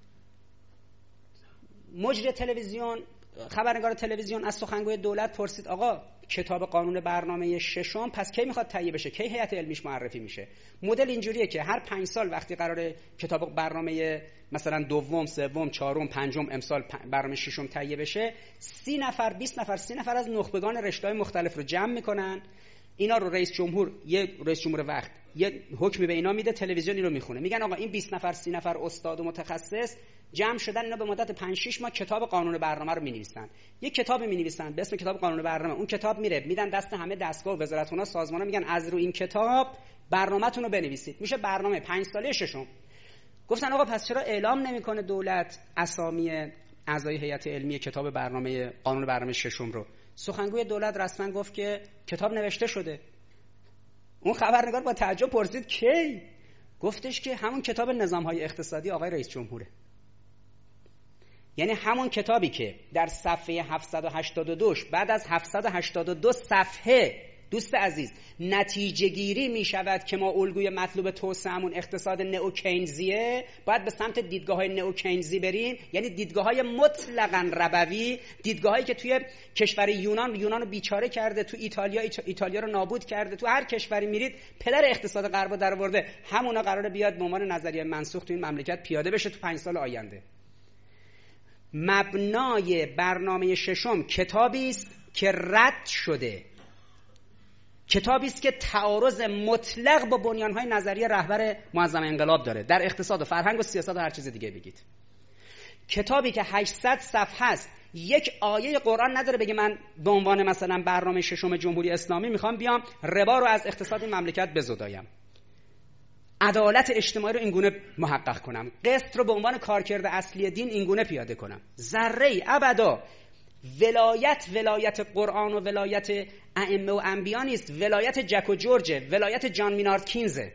مجری تلویزیون، خبرنگار تلویزیون از سخنگوی دولت پرسید آقا کتاب قانون برنامه ششم پس کی میخواد تهیه بشه؟ کی هیئت علمیش معرفی میشه؟ مدل اینجوریه که هر 5 سال وقتی قراره کتاب برنامه مثلا دوم، سوم، چهارم، پنجم، امسال برنامه ششم تهیه بشه، 30 نفر، 20 نفر، 30 نفر از نخبگان رشته‌های مختلف رو جمع میکنن. اینا رو رئیس جمهور وقت یه حکمی به اینا میده، تلویزیون اینو میخونه، میگن آقا این 20 نفر 30 نفر استاد و متخصص جمع شدن، اینا به مدت 5-6 ماه کتاب قانون برنامه رو مینویسن. یک کتابی مینویسن به اسم کتاب قانون برنامه. اون کتاب میره میدن دست همه دستگاه و وزارتخونه، سازمانا، میگن از رو این کتاب برنامه‌تون رو بنویسید. میشه برنامه 5 ساله ششم. گفتن آقا پس چرا اعلام نمیکنه دولت اسامی اعضای هیئت علمی کتاب برنامه قانون برنامه ششم رو؟ سخنگوی دولت رسما گفت که کتاب نوشته شده. اون خبرنگار با تعجب پرسید کی؟ گفتش که همون کتاب نظام‌های اقتصادی آقای رئیس جمهوره. یعنی همون کتابی که در صفحه 782 بعد از 782 صفحه دوست عزیز نتیجه گیری می شود که ما الگوی مطلوب توسعه‌مون اقتصاد نئوکینزیه، باید به سمت دیدگاه‌های نئوکینزی بریم، یعنی دیدگاه‌های مطلقاً ربوی، دیدگاهایی که توی کشور یونان رو بیچاره کرده، تو ایتالیا رو نابود کرده، تو هر کشوری میرید پدر اقتصاد غرب رو درآورده، همونا قراره بیاد به عنوان نظریه منسوخ تو این مملکت پیاده بشه تو 5 سال آینده. مبنای برنامه ششم کتابی است که رد شده، کتابی است که تعارض مطلق با بنیان‌های نظریه رهبر معظم انقلاب داره در اقتصاد و فرهنگ و سیاست و هر چیز دیگه بگید. کتابی که 800 صفحه است، یک آیه قرآن نداره بگه من به عنوان مثلا برنامه ششم جمهوری اسلامی میخوام بیام ربا رو از اقتصاد این مملکت بزدایم. عدالت اجتماعی رو اینگونه محقق کنم، قسط رو به عنوان کارکرد اصلی دین اینگونه پیاده کنم. ذره ابدا ولایت قرآن و ولایت ائمه و انبیا نیست، ولایت جک و جورجه، ولایت جان مینارد کینزه.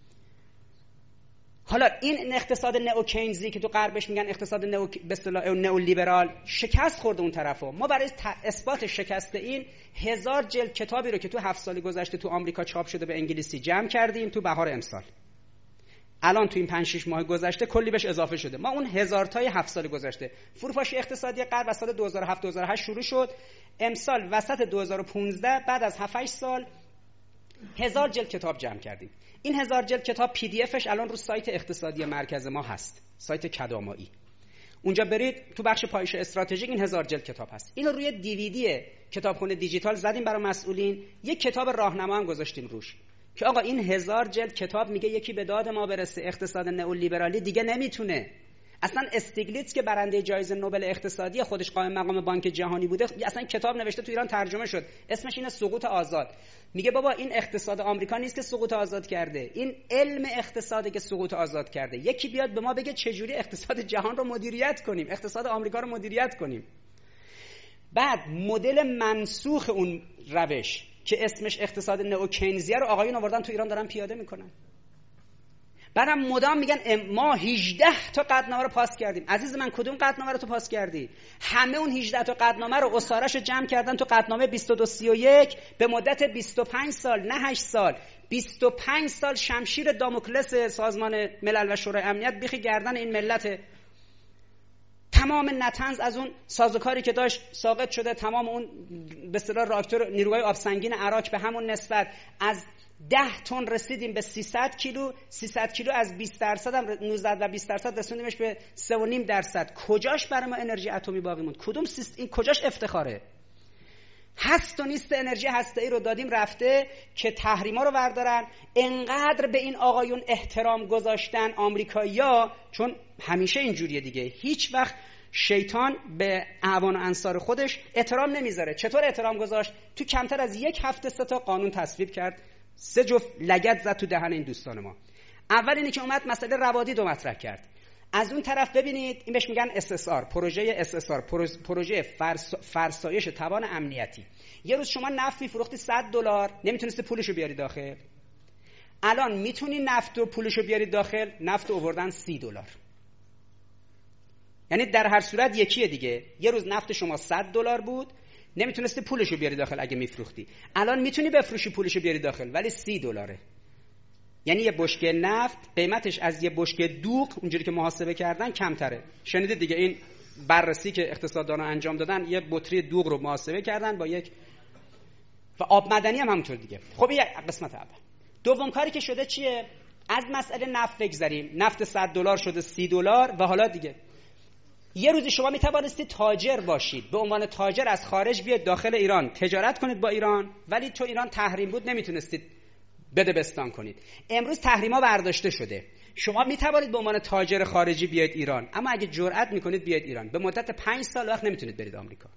حالا این اقتصاد نئوکینزی که تو غربش میگن اقتصاد به اصطلاح نئولیبرال شکست خورده اون طرفو. ما برای اثبات شکست این 1000 جلد کتابی رو که تو 7 سال گذشته تو آمریکا چاپ شده به انگلیسی جمع کردیم تو بهار امسال. الان تو این 5-6 ماه گذشته کلی بهش اضافه شده. ما اون 1000 تای 7 سال گذشته، فروپاشی اقتصادی غرب از سال 2007 2008 شروع شد، امسال وسط 2015 بعد از 7-8 سال 1000 جلد کتاب جمع کردیم. این 1000 جلد کتاب پی دی افش الان رو سایت اقتصادی مرکز ما هست، سایت کدامایی. اونجا برید تو بخش پایش استراتژیک این 1000 جلد کتاب هست. اینو روی دیویدی کتابخونه دیجیتال زدیم برای مسئولین، یک کتاب راهنما هم گذاشتیم روش که آقا این 1000 جلد کتاب میگه یکی به داد ما برسه، اقتصاد نئولیبرالی دیگه نمیتونه. اصلا استیگلیتز که برنده جایزه نوبل اقتصادی خودش قائم مقام بانک جهانی بوده، اصلا کتاب نوشته تو ایران ترجمه شد، اسمش اینه سقوط آزاد. میگه بابا این اقتصاد آمریکا نیست که سقوط آزاد کرده، این علم اقتصاده که سقوط آزاد کرده. یکی بیاد به ما بگه چجوری اقتصاد جهان رو مدیریت کنیم، اقتصاد آمریکا رو مدیریت کنیم. بعد مدل منسوخ اون روش که اسمش اقتصاد نئوکینزیه رو آقایون آوردن تو ایران دارن پیاده میکنن. بعدم مدام میگن ما 18 تا قطعنامه رو پاس کردیم. عزیز من کدوم قطعنامه رو تو پاس کردی؟ همه اون 18 تا قطعنامه رو اساره‌شو جمع کردن تو قطعنامه 2231 به مدت 25 سال، نه 8 سال، 25 سال شمشیر داموکلس سازمان ملل و شورای امنیت بیخ گردن این ملت. تمام نتنز از اون سازوکاری که داشت ساقط شده، تمام اون به اصطلاح راکتور نیروهای آبسنگین عراق به همون نسبت از 10 تن رسیدیم به 300 کیلو، 300 کیلو از 20% هم 19 و 20% رسوندیمش به 3.5%. کجاش برای ما انرژی اتمی باقی موند؟ کدوم این کجاش افتخاره؟ هست و نیست انرژی هسته‌ای رو دادیم رفته که تحریما رو بردارن. انقدر به این آقایون احترام گذاشتن آمریکایی‌ها، چون همیشه اینجوریه دیگه، هیچ وقت شیطان به اعوان و انصار خودش احترام نمیذاره. چطور احترام گذاشت؟ تو کمتر از 1 هفته 3 تا قانون تصویب کرد، 3 جفت لگد زد تو دهن این دوستان ما. اول اینی که اومد مسئله روادید رو مطرح کرد. از اون طرف ببینید این بهش میگن SSR، پروژه SSR، پروژه فرسایش توان امنیتی. یه روز شما نفت میفروختی $100 نمیتونستی پولشو بیاری داخل. الان میتونی نفت و پولشو بیاری داخل، نفت رو آوردن $30. یعنی در هر صورت یکیه دیگه. یه روز نفت شما $100 بود، نمیتونستی پولشو بیاری داخل اگه میفروختی. الان میتونی بفروشی پولشو بیاری داخل ولی $30. یعنی یه بشکه نفت قیمتش از یه بشکه دوغ اونجوری که محاسبه کردن کمتره. شنیدید دیگه این بررسی که اقتصاددانا انجام دادن، یه بطری دوغ رو محاسبه کردن با یک، و آب معدنی هم همونطور دیگه. خب این قسمت اول. دوم کاری که شده چیه؟ از مسئله نفت بگذریم. نفت $100 شده $30 و حالا دیگه یه روزی شما میتوانستید تاجر باشید، به عنوان تاجر از خارج بیاد داخل ایران تجارت کنید با ایران، ولی تو ایران تحریم بود نمیتونستید بده بستان کنید. امروز تحریما برداشته شده، شما میتوانید به عنوان تاجر خارجی بیاید ایران، اما اگه جرئت میکنید بیاید ایران به مدت 5 سال وقت نمیتونید برید آمریکا.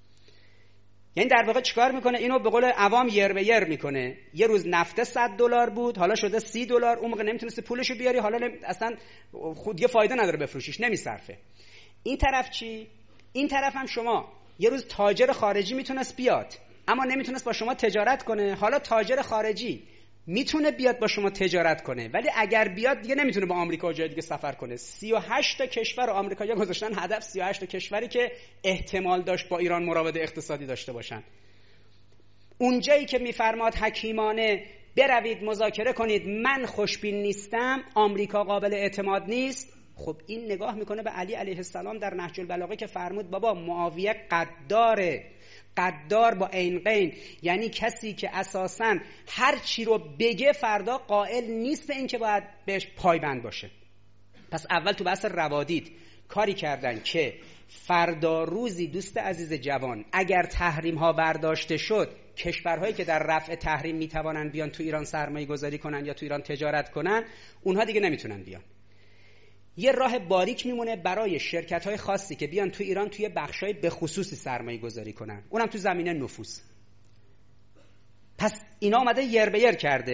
یعنی در واقع چیکار میکنه؟ اینو به قول عوام یر به یر میکنه. یه روز نفت $100 بود، حالا شده $30. اون موقع نمیتونستی پولشو بیاری، حالا اصلا خود یه فایده نداره بفروشیش، نمیصرفه. این طرف چی؟ این طرف هم شما یه روز تاجر خارجی میتونست بیاد اما نمیتونست با شما تجارت کنه. حالا تاجر خارجی میتونه بیاد با شما تجارت کنه، ولی اگر بیاد دیگه نمیتونه با آمریکا و جای دیگه سفر کنه. 38 تا کشور رو آمریکایی‌ها گذاشتن هدف، 38 تا کشوری که احتمال داشت با ایران مراوده اقتصادی داشته باشن. اونجایی که میفرماد حکیمانه بروید مذاکره کنید، من خوشبین نیستم، آمریکا قابل اعتماد نیست. خب این نگاه میکنه به علی علیه السلام در نهج البلاغه که فرمود بابا معاویه قداره، قدار با عین قین، یعنی کسی که اساساً هر چی رو بگه فردا قائل نیست به این که باید بهش پایبند باشه. پس اول تو بحث روادید کاری کردن که فردا روزی دوست عزیز جوان اگر تحریم ها برداشته شد، کشورهایی که در رفع تحریم میتوانن بیان تو ایران سرمایه گذاری کنن یا تو ایران تجارت کنن، اونها دیگه نمیتونن بیان. یه راه باریک میمونه برای شرکت‌های خاصی که بیان تو ایران توی بخشای به خصوصی سرمایه گذاری کنن، اونم تو زمینه نفوذ. پس اینا اومده یر به یر کرده.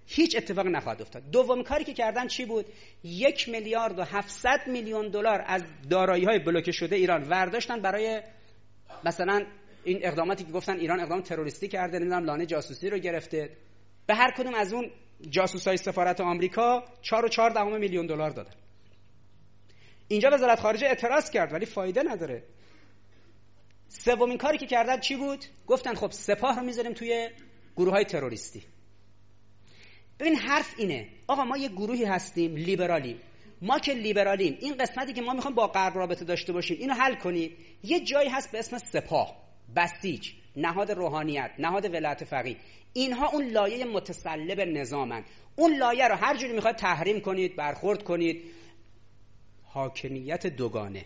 هیچ اتفاقی نخواهد افتاد. دومین کاری که کردن چی بود؟ 1,700,000,000 از دارایی‌های بلوکه شده ایران ورداشتن برای مثلا این اقداماتی که گفتن ایران اقدام تروریستی کرده، نمیدونم لانه جاسوسی رو گرفته. به هر کدوم از اون جاسوسای سفارت آمریکا 4.4 میلیون دلار دادن. اینجا وزارت خارجه اعتراض کرد ولی فایده نداره. سومین کاری که کردن چی بود؟ گفتن خب سپاه رو میذاریم توی گروه‌های تروریستی. ببین حرف اینه، آقا ما یه گروهی هستیم لیبرالیم. ما که لیبرالیم، این قسمتی که ما میخوایم با غرب رابطه داشته باشیم اینو حل کنید. یه جایی هست به اسم سپاه، بسیج، نهاد روحانیت، نهاد ولایت فقیه. اینها اون لایه متسلب نظامن. اون لایه رو هر جوری میخواد تحریم کنید، برخورد کنید. حاکمیت دوگانه.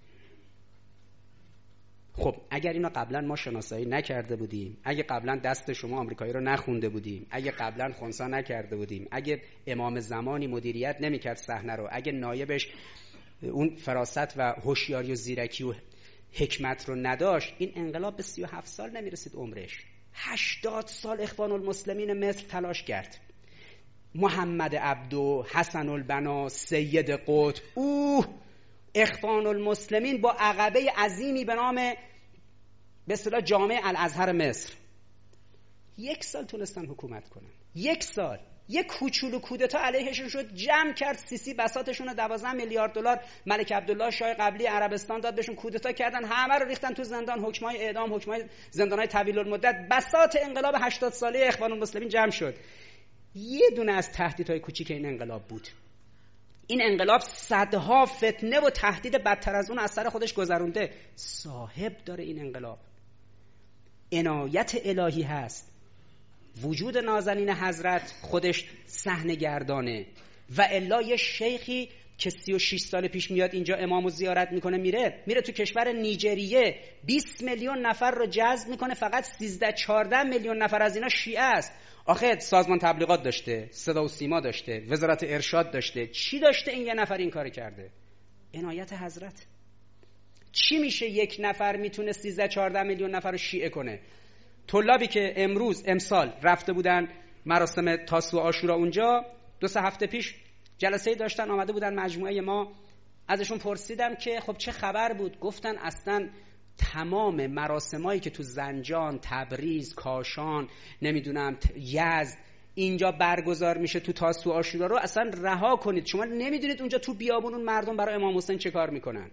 خب اگر اینا قبلا ما شناسایی نکرده بودیم، اگه قبلا دست شما آمریکایی رو نخونده بودیم، اگه قبلا خنثی نکرده بودیم، اگه امام زمانی مدیریت نمیکرد صحنه رو، اگه نایبش اون فراست و هوشیاری و زیرکی و حکمت رو نداشت، این انقلاب به 37 سال نمیرسید عمرش. 80 سال اخوان المسلمین مصر تلاش کرد. محمد عبدو، حسن البنا، سید قطب، اخوان المسلمین با عقبه عظیمی به نام به اصطلاح جامع الازهر مصر 1 سال تونستن حکومت کنن. 1 سال. یک کوچولو کودتا علیهشون شد، جمع کرد سیسی بساطشون رو 12 میلیارد دلار ملک عبدالله شاه قبلی عربستان داد بهشون، کودتا کردن، همه رو ریختن تو زندان، حکمای اعدام، حکمای زندانای طویل المدت. بساط انقلاب 80 ساله اخوان المسلمین جمع شد. یه دونه از تهدیدهای کوچیک این انقلاب بود. این انقلاب صدها فتنه و تهدید بدتر از اون از سر خودش گذرونده. صاحب داره این انقلاب. عنایت الهی هست. وجود نازنین حضرت خودش صحنه گردانه و الا یه شیخی که 36 سال پیش میاد اینجا امامو زیارت میکنه، میره تو کشور نیجریه 20 میلیون نفر رو جذب میکنه، فقط 13-14 میلیون نفر از اینا شیعه است. آخه سازمان تبلیغات داشته، صدا و سیما داشته، وزارت ارشاد داشته، چی داشته این یه نفر این کار کرده؟ عنایت حضرت. چی میشه یک نفر میتونه 13-14 میلیون نفر رو شیعه کنه؟ طلابی که امسال رفته بودن مراسم تاسوعا عاشورا اونجا، 2-3 هفته پیش جلسه‌ای داشتن، آمده بودن مجموعه ما، ازشون پرسیدم که خب چه خبر بود؟ گفتن اصلا تمام مراسمایی که تو زنجان، تبریز، کاشان، نمیدونم یزد اینجا برگزار میشه تو تاسوعا عاشورا رو اصلا رها کنید. شما نمیدونید اونجا تو بیابون اون مردم برای امام حسین چه کار میکنن.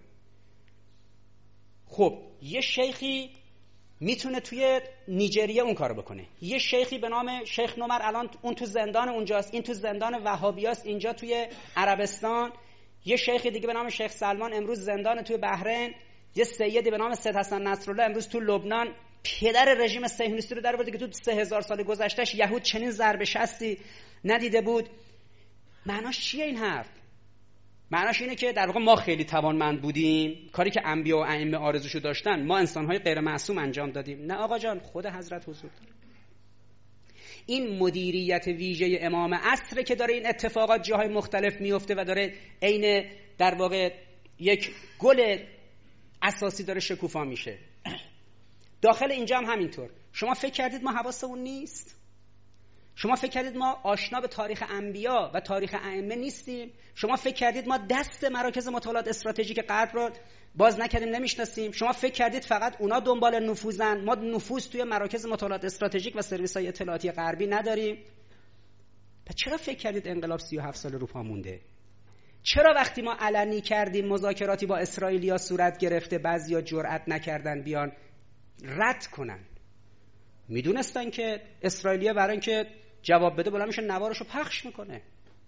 خب یه شیخی میتونه توی نیجریه اون کارو بکنه، یه شیخی به نام شیخ نمر الان اون تو زندان اونجاست، این تو زندان وهابیاست اینجا توی عربستان، یه شیخی دیگه به نام شیخ سلمان امروز زندان توی بحرین، یه سیدی به نام سید حسن نصرالله امروز تو لبنان. پدر رژیم صهیونیستی رو در برده که تو 3000 سال گذشتهش یهود چنین ضربه شستی ندیده بود. معناش چیه این حرف؟ معناش اینه که در واقع ما خیلی توانمند بودیم، کاری که انبیا و ائمه آرزوشو داشتن ما انسان‌های غیر معصوم انجام دادیم. نه آقا جان، خود حضرت حضور داره. این مدیریت ویژه امام عصر که داره این اتفاقات جاهای مختلف میفته و داره عین در واقع یک گل اساسی داره شکوفا میشه. داخل اینجا هم همینطور. شما فکر کردید ما حواسمون نیست؟ شما فکر کردید ما آشنا به تاریخ انبیا و تاریخ ائمه نیستیم؟ شما فکر کردید ما دست مراکز مطالعات استراتژیک غرب رو باز نکردیم نمیشناسیم؟ شما فکر کردید فقط اونا دنبال نفوذن، ما نفوذ توی مراکز مطالعات استراتژیک و سرویس‌های اطلاعاتی غربی نداریم؟ پس چرا فکر کردید انقلاب 37 سال رو پا مونده؟ چرا وقتی ما علنی کردیم مذاکراتی با اسرائیلیا صورت گرفته بعضیا جرئت نکردن بیان رد کنن؟ میدونستن که اسرائیلیا برای اینکه جواب بده بلند میشه نوارشو پخش میکنه.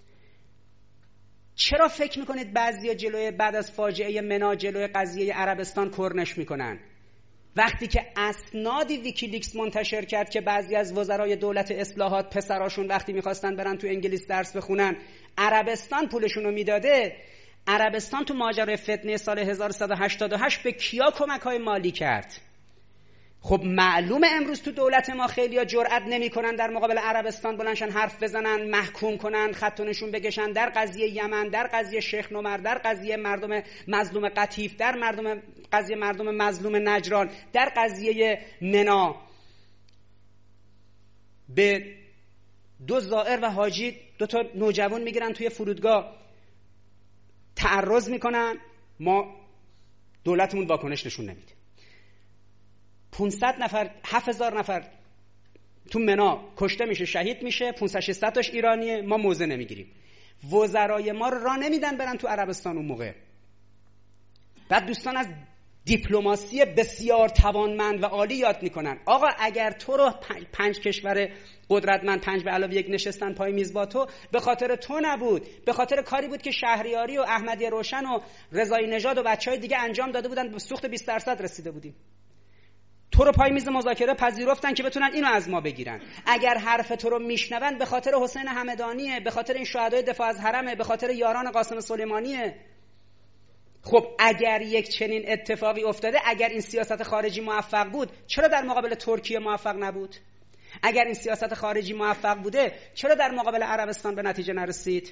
چرا فکر میکنید بعضیا جلوی بعد از فاجعه منا جلوی قضیه عربستان کرنش میکنن؟ وقتی که اسنادی ویکیلیکس منتشر کرد که بعضی از وزرای دولت اصلاحات پسراشون وقتی میخواستن برن تو انگلیس درس بخونن عربستان پولشون رو میداده، عربستان تو ماجرای فتنه سال 1188 به کیا کمک‌های مالی کرد؟ خب معلومه امروز تو دولت ما خیلیا جرئت نمی‌کنن در مقابل عربستان بلندشن حرف بزنن، محکوم کنن، خط و نشون بکشن در قضیه یمن، در قضیه شیخ نمر، در قضیه مردم مظلوم قطیف، در قضیه مردم مظلوم نجران، در قضیه منا. به 2 زائر و حاجی 2 تا نوجوان میگیرن توی فرودگاه، تعرض میکنن، ما دولتمون واکنش نشون نمیده. 500 نفر 7000 نفر تو منا کشته میشه، شهید میشه، 500 600 تاش ایرانیه، ما موضع نمیگیریم. وزرای ما رو راه نمیدن برن تو عربستان اون موقع. بعد دوستان از دیپلماسی بسیار توانمند و عالی یاد میکنن. آقا اگر تو رو 5 کشور قدرتمند 5+1 نشستن پای میز با تو، به خاطر تو نبود، به خاطر کاری بود که شهریاری و احمدی روشن و رضایی نژاد و بچهای دیگه انجام داده بودن، به سوخت 20% رسیده بودیم. تو رو پای میز مذاکره پذیرفتن که بتونن اینو از ما بگیرن. اگر حرف تو رو میشنون به خاطر حسین همدانیه، به خاطر این شهدای دفاع از حرمه، به خاطر یاران قاسم سلیمانیه. خب اگر یک چنین اتفاقی افتاده، اگر این سیاست خارجی موفق بود، چرا در مقابل ترکیه موفق نبود؟ اگر این سیاست خارجی موفق بوده، چرا در مقابل عربستان به نتیجه نرسید؟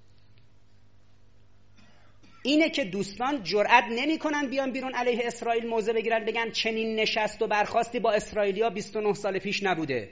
اینه که دوستان جرئت نمی‌کنن بیان بیرون علیه اسرائیل موضع بگیرن، بگن چنین نشست و برخاستی با اسرائیلیا 29 سال پیش نبوده.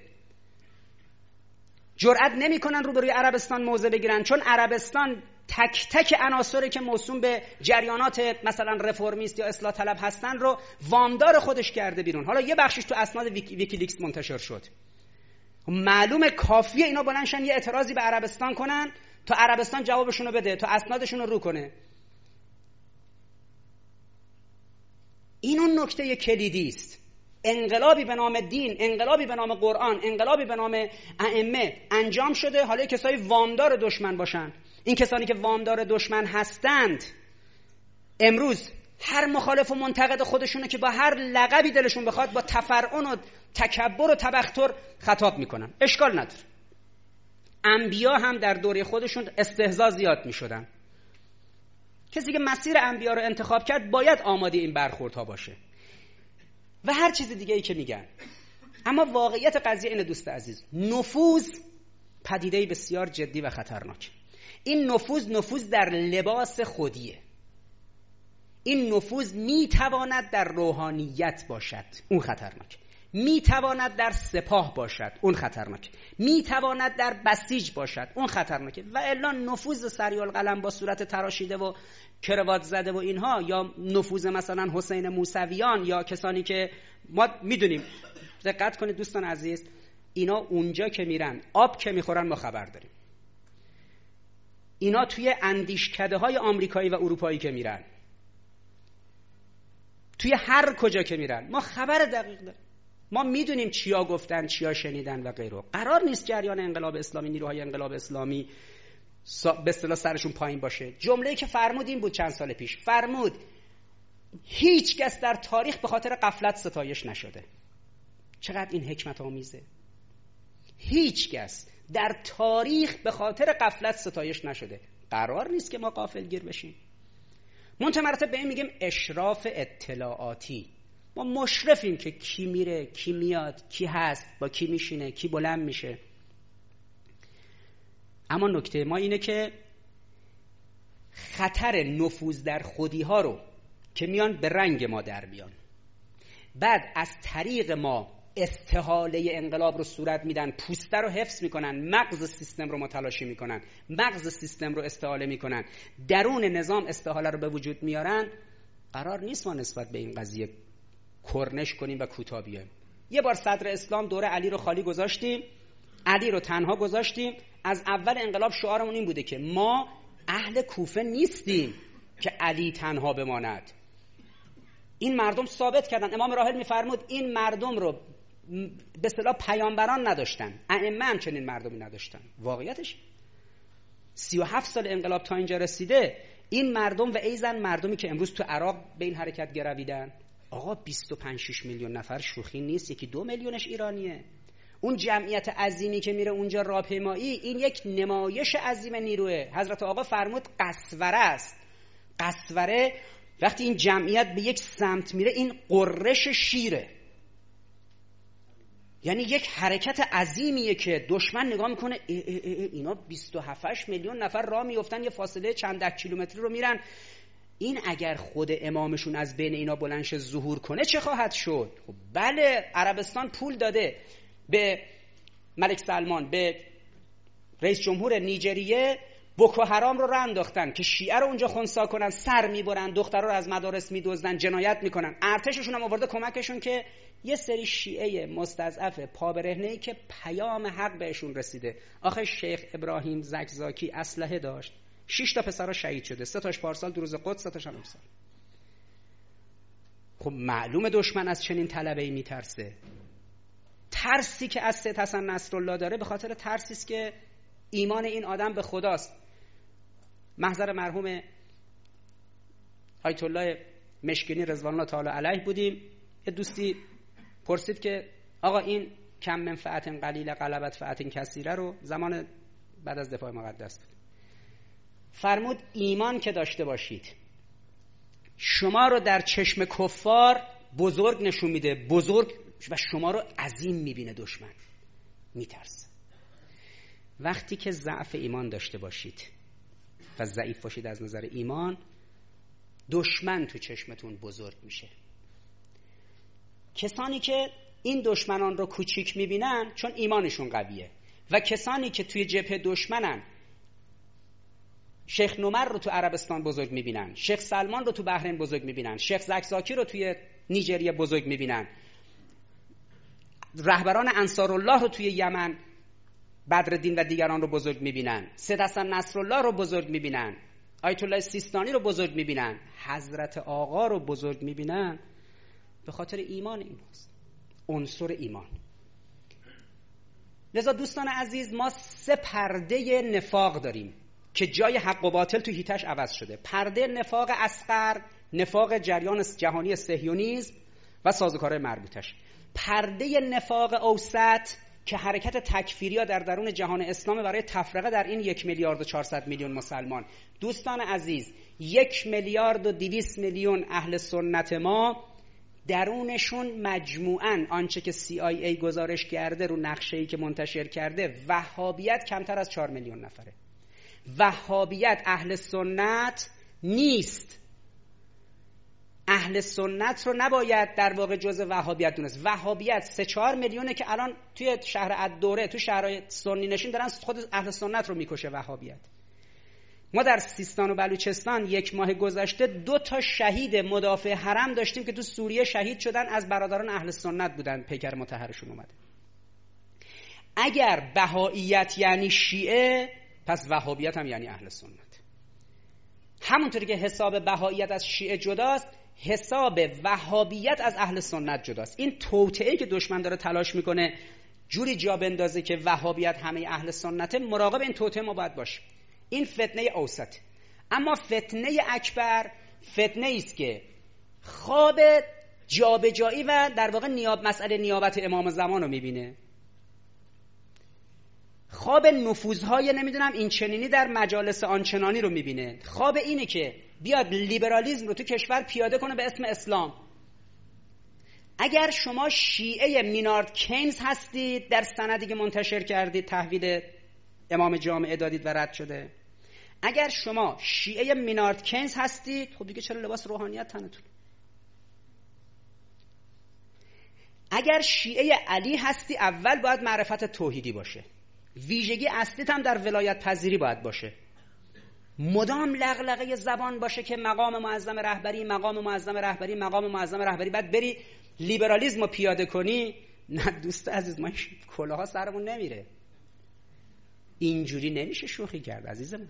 جرئت نمی‌کنن روبروی عربستان موضع بگیرن، چون عربستان تک تک عناصری که موسوم به جریانات مثلا رفرمیست یا اصلاح طلب هستن رو وامدار خودش کرده بیرون. حالا یه بخشش تو اسناد ویکیلیکس منتشر شد. معلومه کافیه اینا بلندشن یه اعتراضی به عربستان کنن تا عربستان جوابشون رو بده، تا اسنادشون رو رو کنه. این اون نکته کلیدی است. انقلابی به نام دین، انقلابی به نام قرآن، انقلابی به نام ائمه انجام شده. حالا کسایی وامدار دشمن باشن، این کسانی که وامدار دشمن هستند امروز هر مخالف و منتقد خودشونه که با هر لقبی دلشون بخواد با تفرعن و تکبر و تبختر خطاب میکنن. اشکال نداره. انبیا هم در دوره خودشون استهزا زیاد میشدن. کسی که مسیر انبیا رو انتخاب کرد باید آماده این برخوردها باشه و هر چیز دیگه ای که میگن. اما واقعیت قضیه اینه دوست عزیز، نفوذ پدیده‌ای بسیار جدی و خطرناک. این نفوذ در لباس خودیه. این نفوذ میتواند در روحانیت باشد، اون خطرناک. میتواند در سپاه باشد، اون خطرناک. میتواند در بسیج باشد، اون خطرناکه. و الا نفوذ سریالقلم با صورت تراشیده و کروات زده و اینها، یا نفوذ مثلا حسین موسویان یا کسانی که ما میدونیم، دقت کنید دوستان عزیز، اینا اونجا که میرن آب که میخورن ما خبر داریم. اینا توی اندیشکده های آمریکایی و اروپایی که میرن، توی هر کجا که میرن ما خبر دقیق داریم. ما میدونیم چیا گفتن، چیا شنیدن و غیره. قرار نیست جریان انقلاب اسلامی، نیروهای انقلاب اسلامی به اصطلاح سرشون پایین باشه. جمله‌ای که فرمود این بود چند سال پیش، فرمود هیچ کس در تاریخ به خاطر غفلت ستایش نشده. چقدر این حکمت آمیزه. هیچ کس در تاریخ به خاطر غفلت ستایش نشده. قرار نیست که ما غافلگیر بشیم. منتمرتب به این میگیم اشراف اطلاعاتی. ما مشرفیم که کی میره، کی میاد، کی هست، با کی میشینه، کی بلند میشه. اما نکته ما اینه که خطر نفوذ در خودی ها رو که میان به رنگ ما در بیان، بعد از طریق ما استحاله انقلاب رو صورت میدن، پوسته رو حفظ میکنن، مغز سیستم رو متلاشی میکنن، مغز سیستم رو استحاله میکنن، درون نظام استحاله رو به وجود میارن. قرار نیست ما نسبت به این قضیه کرنش کنیم و کوتاه بیایم. یه بار صدر اسلام دوره علی رو خالی گذاشتیم، علی رو تنها گذاشتیم. از اول انقلاب شعارمون این بوده که ما اهل کوفه نیستیم که علی تنها بماند. این مردم ثابت کردن. امام راحل میفرمود این مردم رو به اصطلاح پیامبران نداشتن، ائمه هم چنین مردمی نداشتن. واقعیتش 37 سال انقلاب تا اینجا رسیده. این مردم و ایزن مردمی که امروز تو عراق به این حرکت گرویدن، آقا 25-6 میلیون نفر شوخی نیست، 1-2 میلیونش ایرانیه. اون جمعیت عظیمی که میره اونجا راهپیمایی، این یک نمایش عظیم نیروه. حضرت آقا فرمود قسوره است. قسوره وقتی این جمعیت به یک سمت میره، این قررش شیره. یعنی یک حرکت عظیمیه که دشمن نگاه میکنه اینا 27 میلیون نفر راه میافتن، یه فاصله چند ده کیلومتری رو میرن. این اگر خود امامشون از بین اینا بلندش ظهور کنه چه خواهد شد؟ خب بله، عربستان پول داده به ملک سلمان، به رئیس جمهور نیجریه بوکو حرام رو انداختن که شیعه رو اونجا خنثی کنن، سر میبرن، دخترها رو از مدارس میدزدن، جنایت میکنن. ارتششون هم آورده کمکشون که یه سری شیعه مستضعف پابرهنه‌ای که پیام حق بهشون رسیده. آخه شیخ ابراهیم زکزاکی اسلحه داشت، 6 تا پسرا شهید شده، 3 تاش پارسال تو روز قدس، 3 تاش هم امسال. خب معلومه دشمن از چنین طلبه‌ای میترسه. ترسی که از سید حسن نصرالله داره به خاطر ترسی است که ایمان این آدم به خداست. محضر مرحوم آیت الله مشکینی رضوان الله تعالی علیه بودیم، یه دوستی پرسید که آقا این کم منفعت قلیل غلبت فعت کثیره رو زمان بعد از دفاع مقدس بود، فرمود ایمان که داشته باشید شما رو در چشم کفار بزرگ نشون میده، بزرگ، و شما رو عظیم میبینه دشمن، میترسه. وقتی که ضعف ایمان داشته باشید و ضعیف باشید از نظر ایمان، دشمن تو چشمتون بزرگ میشه. کسانی که این دشمنان رو کوچیک میبینن چون ایمانشون قویه، و کسانی که توی جبهه دشمنن، شیخ نمر رو تو عربستان بزرگ میبینن، شیخ سلمان رو تو بحرین بزرگ میبینن، شیخ زکزاکی رو توی نیجریه بزرگ میبینن، رهبران انصارالله رو توی یمن، بدرالدین و دیگران رو بزرگ میبینن، سید حسن نصرالله رو بزرگ میبینن، آیت الله سیستانی رو بزرگ میبینن، حضرت آقا رو بزرگ میبینن. به خاطر ایمان ایناست، عنصر ایمان. لذا دوستان عزیز، ما 3 پرده نفاق داریم که جای حق و باطل تو هیتش عوض شده. پرده نفاق اصغر، نفاق جریان جهانی صهیونیسم و سازوکارهای مربوطش. پرده نفاق اوسط که حرکت تکفیریا در درون جهان اسلام برای تفرقه در این 1,400,000,000 مسلمان. دوستان عزیز، 1,200,000,000 اهل سنت ما درونشون مجموعاً آنچه که CIA گزارش کرده رو نقشه‌ای که منتشر کرده، وهابیت کمتر از 4 میلیون نفره. وهابیت اهل سنت نیست. اهل سنت رو نباید در واقع جزء وهابیت دونست. وهابیت 3-4 میلیونه که الان توی شهر الدوره، تو شهرهای سنی نشین دارن خود اهل سنت رو میکشه وهابیت. ما در سیستان و بلوچستان 1 ماه گذشته 2 تا شهید مدافع حرم داشتیم که تو سوریه شهید شدن، از برادران اهل سنت بودن، پیکر مطهرشون اومده. اگر بهائیت یعنی شیعه، پس وهابیت هم یعنی اهل سنت. همونطوری که حساب بهائیت از شیعه جداست، حساب وهابیت از اهل سنت جداست. این توطئه‌ای که دشمن داره تلاش میکنه جوری جا بندازه که وهابیت همه اهل سنته، مراقب این توطئه ما باید باشیم. این فتنه اوسط. اما فتنه اکبر فتنه است که خواب جابجایی و در واقع مسئله نیابت امام زمان رو میبینه، خواب نفوذهای نمیدونم این چنینی در مجالس آنچنانی رو میبینه. خواب اینه که بیاد لیبرالیسم رو تو کشور پیاده کنه به اسم اسلام. اگر شما شیعه مینارد کینز هستید، در سندی که منتشر کردید تحویل امام جامعه دادید و رد شده، اگر شما شیعه مینارد کینز هستید، خب دیگه چرا لباس روحانیت تنتون؟ اگر شیعه علی هستی، اول باید معرفت توحیدی باشه. ویژگی اصلیت هم در ولایت پذیری باید باشه. مدام لغلقه زبان باشه که مقام معظم رهبری، مقام معظم رهبری، مقام معظم رهبری، بعد بری لیبرالیسم رو پیاده کنی. نه دوست عزیز، ما کلاها سرمون نمیره. اینجوری نمیشه شوخی کرد عزیزم.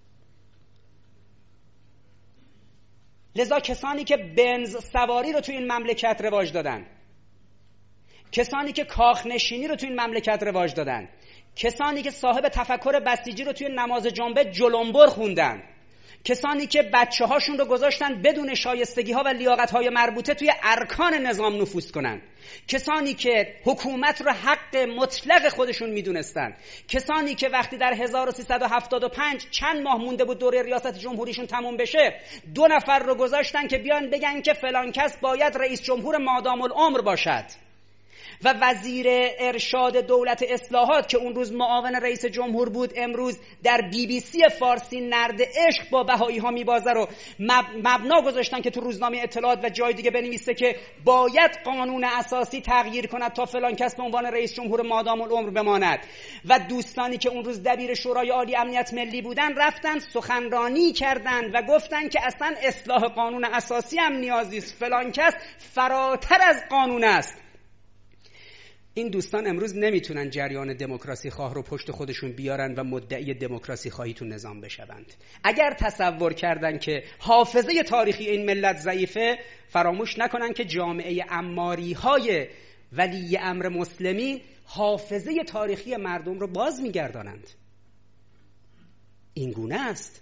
لذا کسانی که بنز سواری رو تو این مملکت رواج دادن، کسانی که کاخنشینی رو تو این مملکت رواج دادن، کسانی که صاحب تفکر بسیجی رو توی نماز جنبه جلنبر خوندن، کسانی که بچه هاشون رو گذاشتن بدون شایستگی ها و لیاقت های مربوطه توی ارکان نظام نفوذ کنن، کسانی که حکومت رو حق مطلق خودشون میدونستن، کسانی که وقتی در 1375 چند ماه مونده بود دوره ریاست جمهوریشون تموم بشه، 2 نفر رو گذاشتن که بیان بگن که فلان کس باید رئیس جمهور مادام العمر باشد. و وزیر ارشاد دولت اصلاحات که اون روز معاون رئیس جمهور بود امروز در BBC فارسی نرد عشق با بهایی ها میبازه رو مبنا گذاشتن که تو روزنامه اطلاعات و جای دیگه بنویسه که باید قانون اساسی تغییر کند تا فلان کس به عنوان رئیس جمهور مادام العمر بماند. و دوستانی که اون روز دبیر شورای عالی امنیت ملی بودن رفتن سخنرانی کردند و گفتن که اصلا اصلاح قانون اساسی هم نیازی است، فلان کس فراتر از قانون است. این دوستان امروز نمیتونن جریان دموکراسی خواه رو پشت خودشون بیارن و مدعی دموکراسی خواهی تو نظام بشوند. اگر تصور کردن که حافظه تاریخی این ملت ضعیفه، فراموش نکنن که جامعه اماری های ولی امر مسلمین حافظه تاریخی مردم رو باز میگردانند. این گونه است.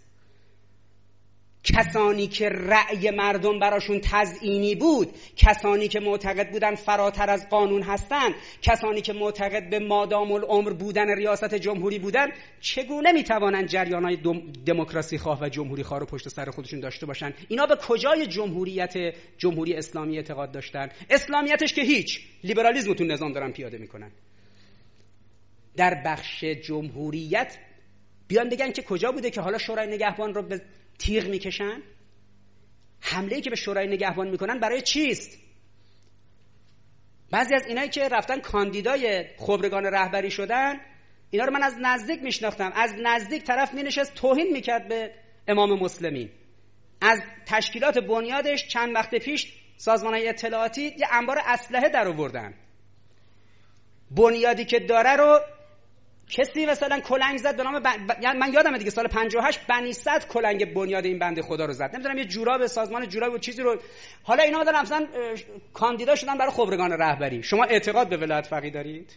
کسانی که رأی مردم براشون تزیینی بود، کسانی که معتقد بودن فراتر از قانون هستن، کسانی که معتقد به مادام العمر بودن ریاست جمهوری بودن، چگونه میتوانند جریانهای دموکراسی خواه و جمهوری خواه رو پشت سر خودشون داشته باشن؟ اینا به کجای جمهوری اسلامی اعتقاد داشتن؟ اسلامیتش که هیچ، لیبرالیسم تو نظام دارن پیاده میکنن. در بخش جمهوریت بیان بگن که کجا بوده که حالا شورای نگهبان رو به تیغ میکشن؟ حمله‌ای که به شورای نگهبان میکنن برای چیست؟ بعضی از اینایی که رفتن کاندیدای خبرگان رهبری شدن، اینا رو من از نزدیک میشناختم. از نزدیک طرف مینشست توهین میکرد به امام مسلمین. از تشکیلات بنیادش چند وقت پیش سازمان‌های اطلاعاتی یه انبار اسلحه در آوردن. بنیادی که داره رو کسی مثلا کلنگ زد به نام یعنی من یادمه دیگه سال 58 بنی صد کلنگ بنیاد این بنده خدا رو زد. نمیدونم یه جوراب سازمان جوراب و چیزی رو، حالا اینا دارن مثلا کاندیدا شدن برای خبرگان رهبری. شما اعتقاد به ولایت فقیه دارید؟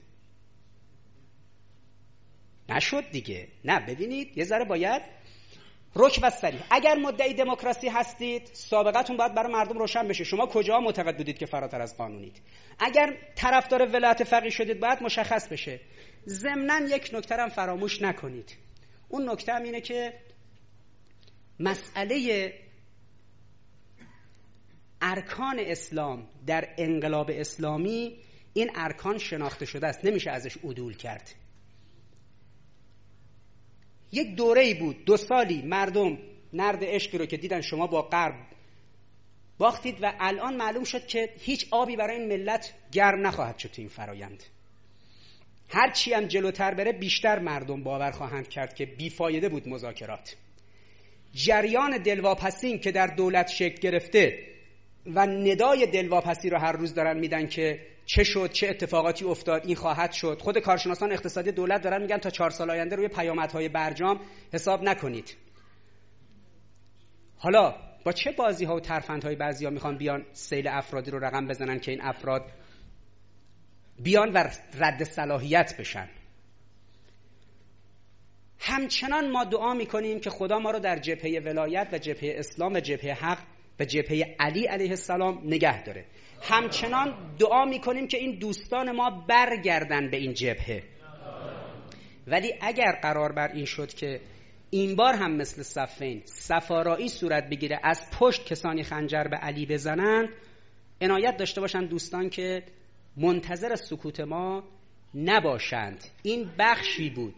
نشد دیگه. نه ببینید یه ذره باید رک و صریح. اگر مدعی دموکراسی هستید، سابقتون باید برای مردم روشن بشه. شما کجا معتقد بودید که فراتر از قانونید؟ اگر طرفدار ولایت فقیه شدید، باید مشخص بشه. ضمناً یک نکته هم فراموش نکنید. اون نکته هم اینه که مسئله ارکان اسلام در انقلاب اسلامی، این ارکان شناخته شده است، نمیشه ازش عدول کرد. یک دوره‌ای بود 2 سالی مردم نرد عشقی رو که دیدن شما با غرب باختید و الان معلوم شد که هیچ آبی برای این ملت گرم نخواهد شد تو این فرایند. هر چی هم جلوتر بره بیشتر مردم باور خواهند کرد که بیفایده بود مذاکرات. جریان دلواپسی که در دولت شکل گرفته و ندای دلواپسی رو هر روز دارن میدن که چه شد، چه اتفاقاتی افتاد، این خواهد شد. خود کارشناسان اقتصادی دولت دارن میگن تا 4 سال آینده روی پیامدهای برجام حساب نکنید. حالا با چه بازی‌ها و ترفندهای بعضیا میخوان بیان سیل افرادی رو رقم بزنن که این افراد بیان و رد صلاحیت بشن؟ همچنان ما دعا میکنیم که خدا ما رو در جبهه ولایت و جبهه اسلام و جبهه حق و جبهه علی علیه السلام نگه داره. همچنان دعا میکنیم که این دوستان ما برگردن به این جبهه. ولی اگر قرار بر این شد که این بار هم مثل صفین صفارایی صورت بگیره، از پشت کسانی خنجر به علی بزنند، عنایت داشته باشن دوستان که منتظر سکوت ما نباشند. این بخشی بود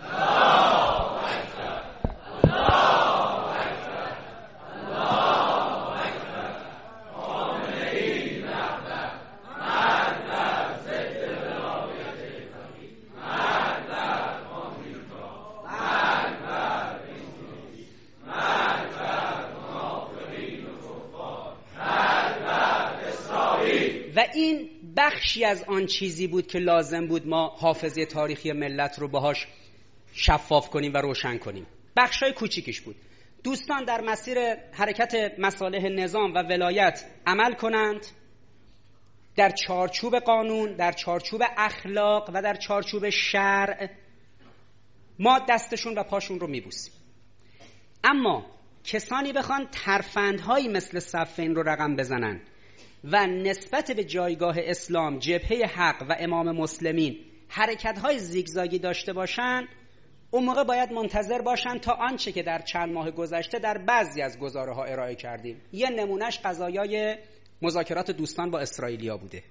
و این بخشی از آن چیزی بود که لازم بود ما حافظه تاریخی ملت رو باهاش شفاف کنیم و روشن کنیم. بخشای کوچیکش بود. دوستان در مسیر حرکت مصالح نظام و ولایت عمل کنند، در چارچوب قانون، در چارچوب اخلاق و در چارچوب شرع. ما دستشون و پاشون رو میبوسیم. اما کسانی بخوان ترفندهایی مثل صفین رو رقم بزنن و نسبت به جایگاه اسلام، جبهه حق و امام مسلمین حرکت‌های زیگزاگی داشته باشن، اون موقع باید منتظر باشن تا آنچه که در چند ماه گذشته در بعضی از گزاره‌ها ارائه کردیم. یه نمونهش قضایای مذاکرات دوستان با اسرائیلیا بوده.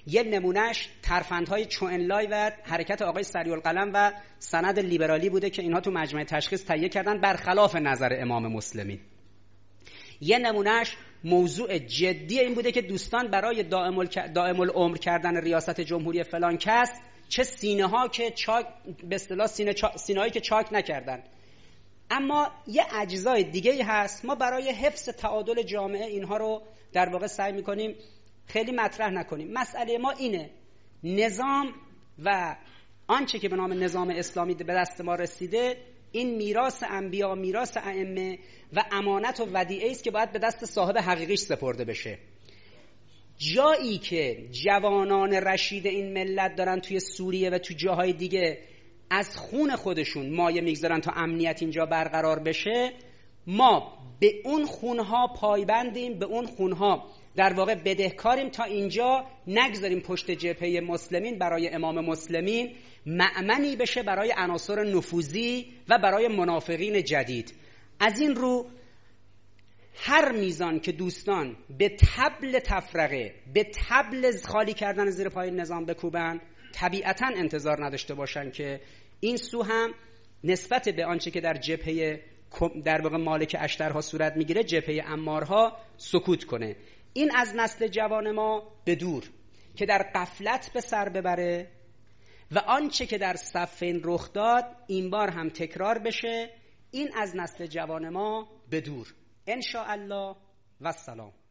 یه نمونهش ترفندهای چوئنلای و حرکت آقای سریع‌القلم و سند لیبرالی بوده که اینها تو مجمع تشخیص تهیه کردن برخلاف نظر امام مسلمین. یه نمونهش موضوع جدی این بوده که دوستان برای دائم العمر کردن ریاست جمهوری فلان کس چه سینه ها که چاک به اصطلاح سینه‌هایی که چاک نکردن. اما یه اجزای دیگه هست ما برای حفظ تعادل جامعه اینها رو در واقع سعی می‌کنیم خیلی مطرح نکنیم. مسئله ما اینه نظام و آنچه که به نام نظام اسلامی به دست ما رسیده این میراث انبیا، میراث ائمه و امانت و ودیعه است که باید به دست صاحب حقیقیش سپرده بشه. جایی که جوانان رشید این ملت دارن توی سوریه و تو جاهای دیگه از خون خودشون مایه میگذارن تا امنیت اینجا برقرار بشه، ما به اون خونها پایبندیم، به اون خونها در واقع بدهکاریم تا اینجا نگذاریم پشت جبهه مسلمین برای امام مسلمین مأمنی بشه برای عناصر نفوذی و برای منافقین جدید. از این رو هر میزان که دوستان به طبل تفرقه، به طبل خالی کردن زیر پای نظام بکوبن، طبیعتاً انتظار نداشته باشن که این سو هم نسبت به آنچه که در جبهه در واقع مالک اشترها صورت میگیره، جبهه امارها، سکوت کنه. این از نسل جوان ما به دور که در غفلت به سر ببره و آنچه که در صفین رخ داد این بار هم تکرار بشه. این از نسل جوان ما به دور. ان شاء الله و السلام.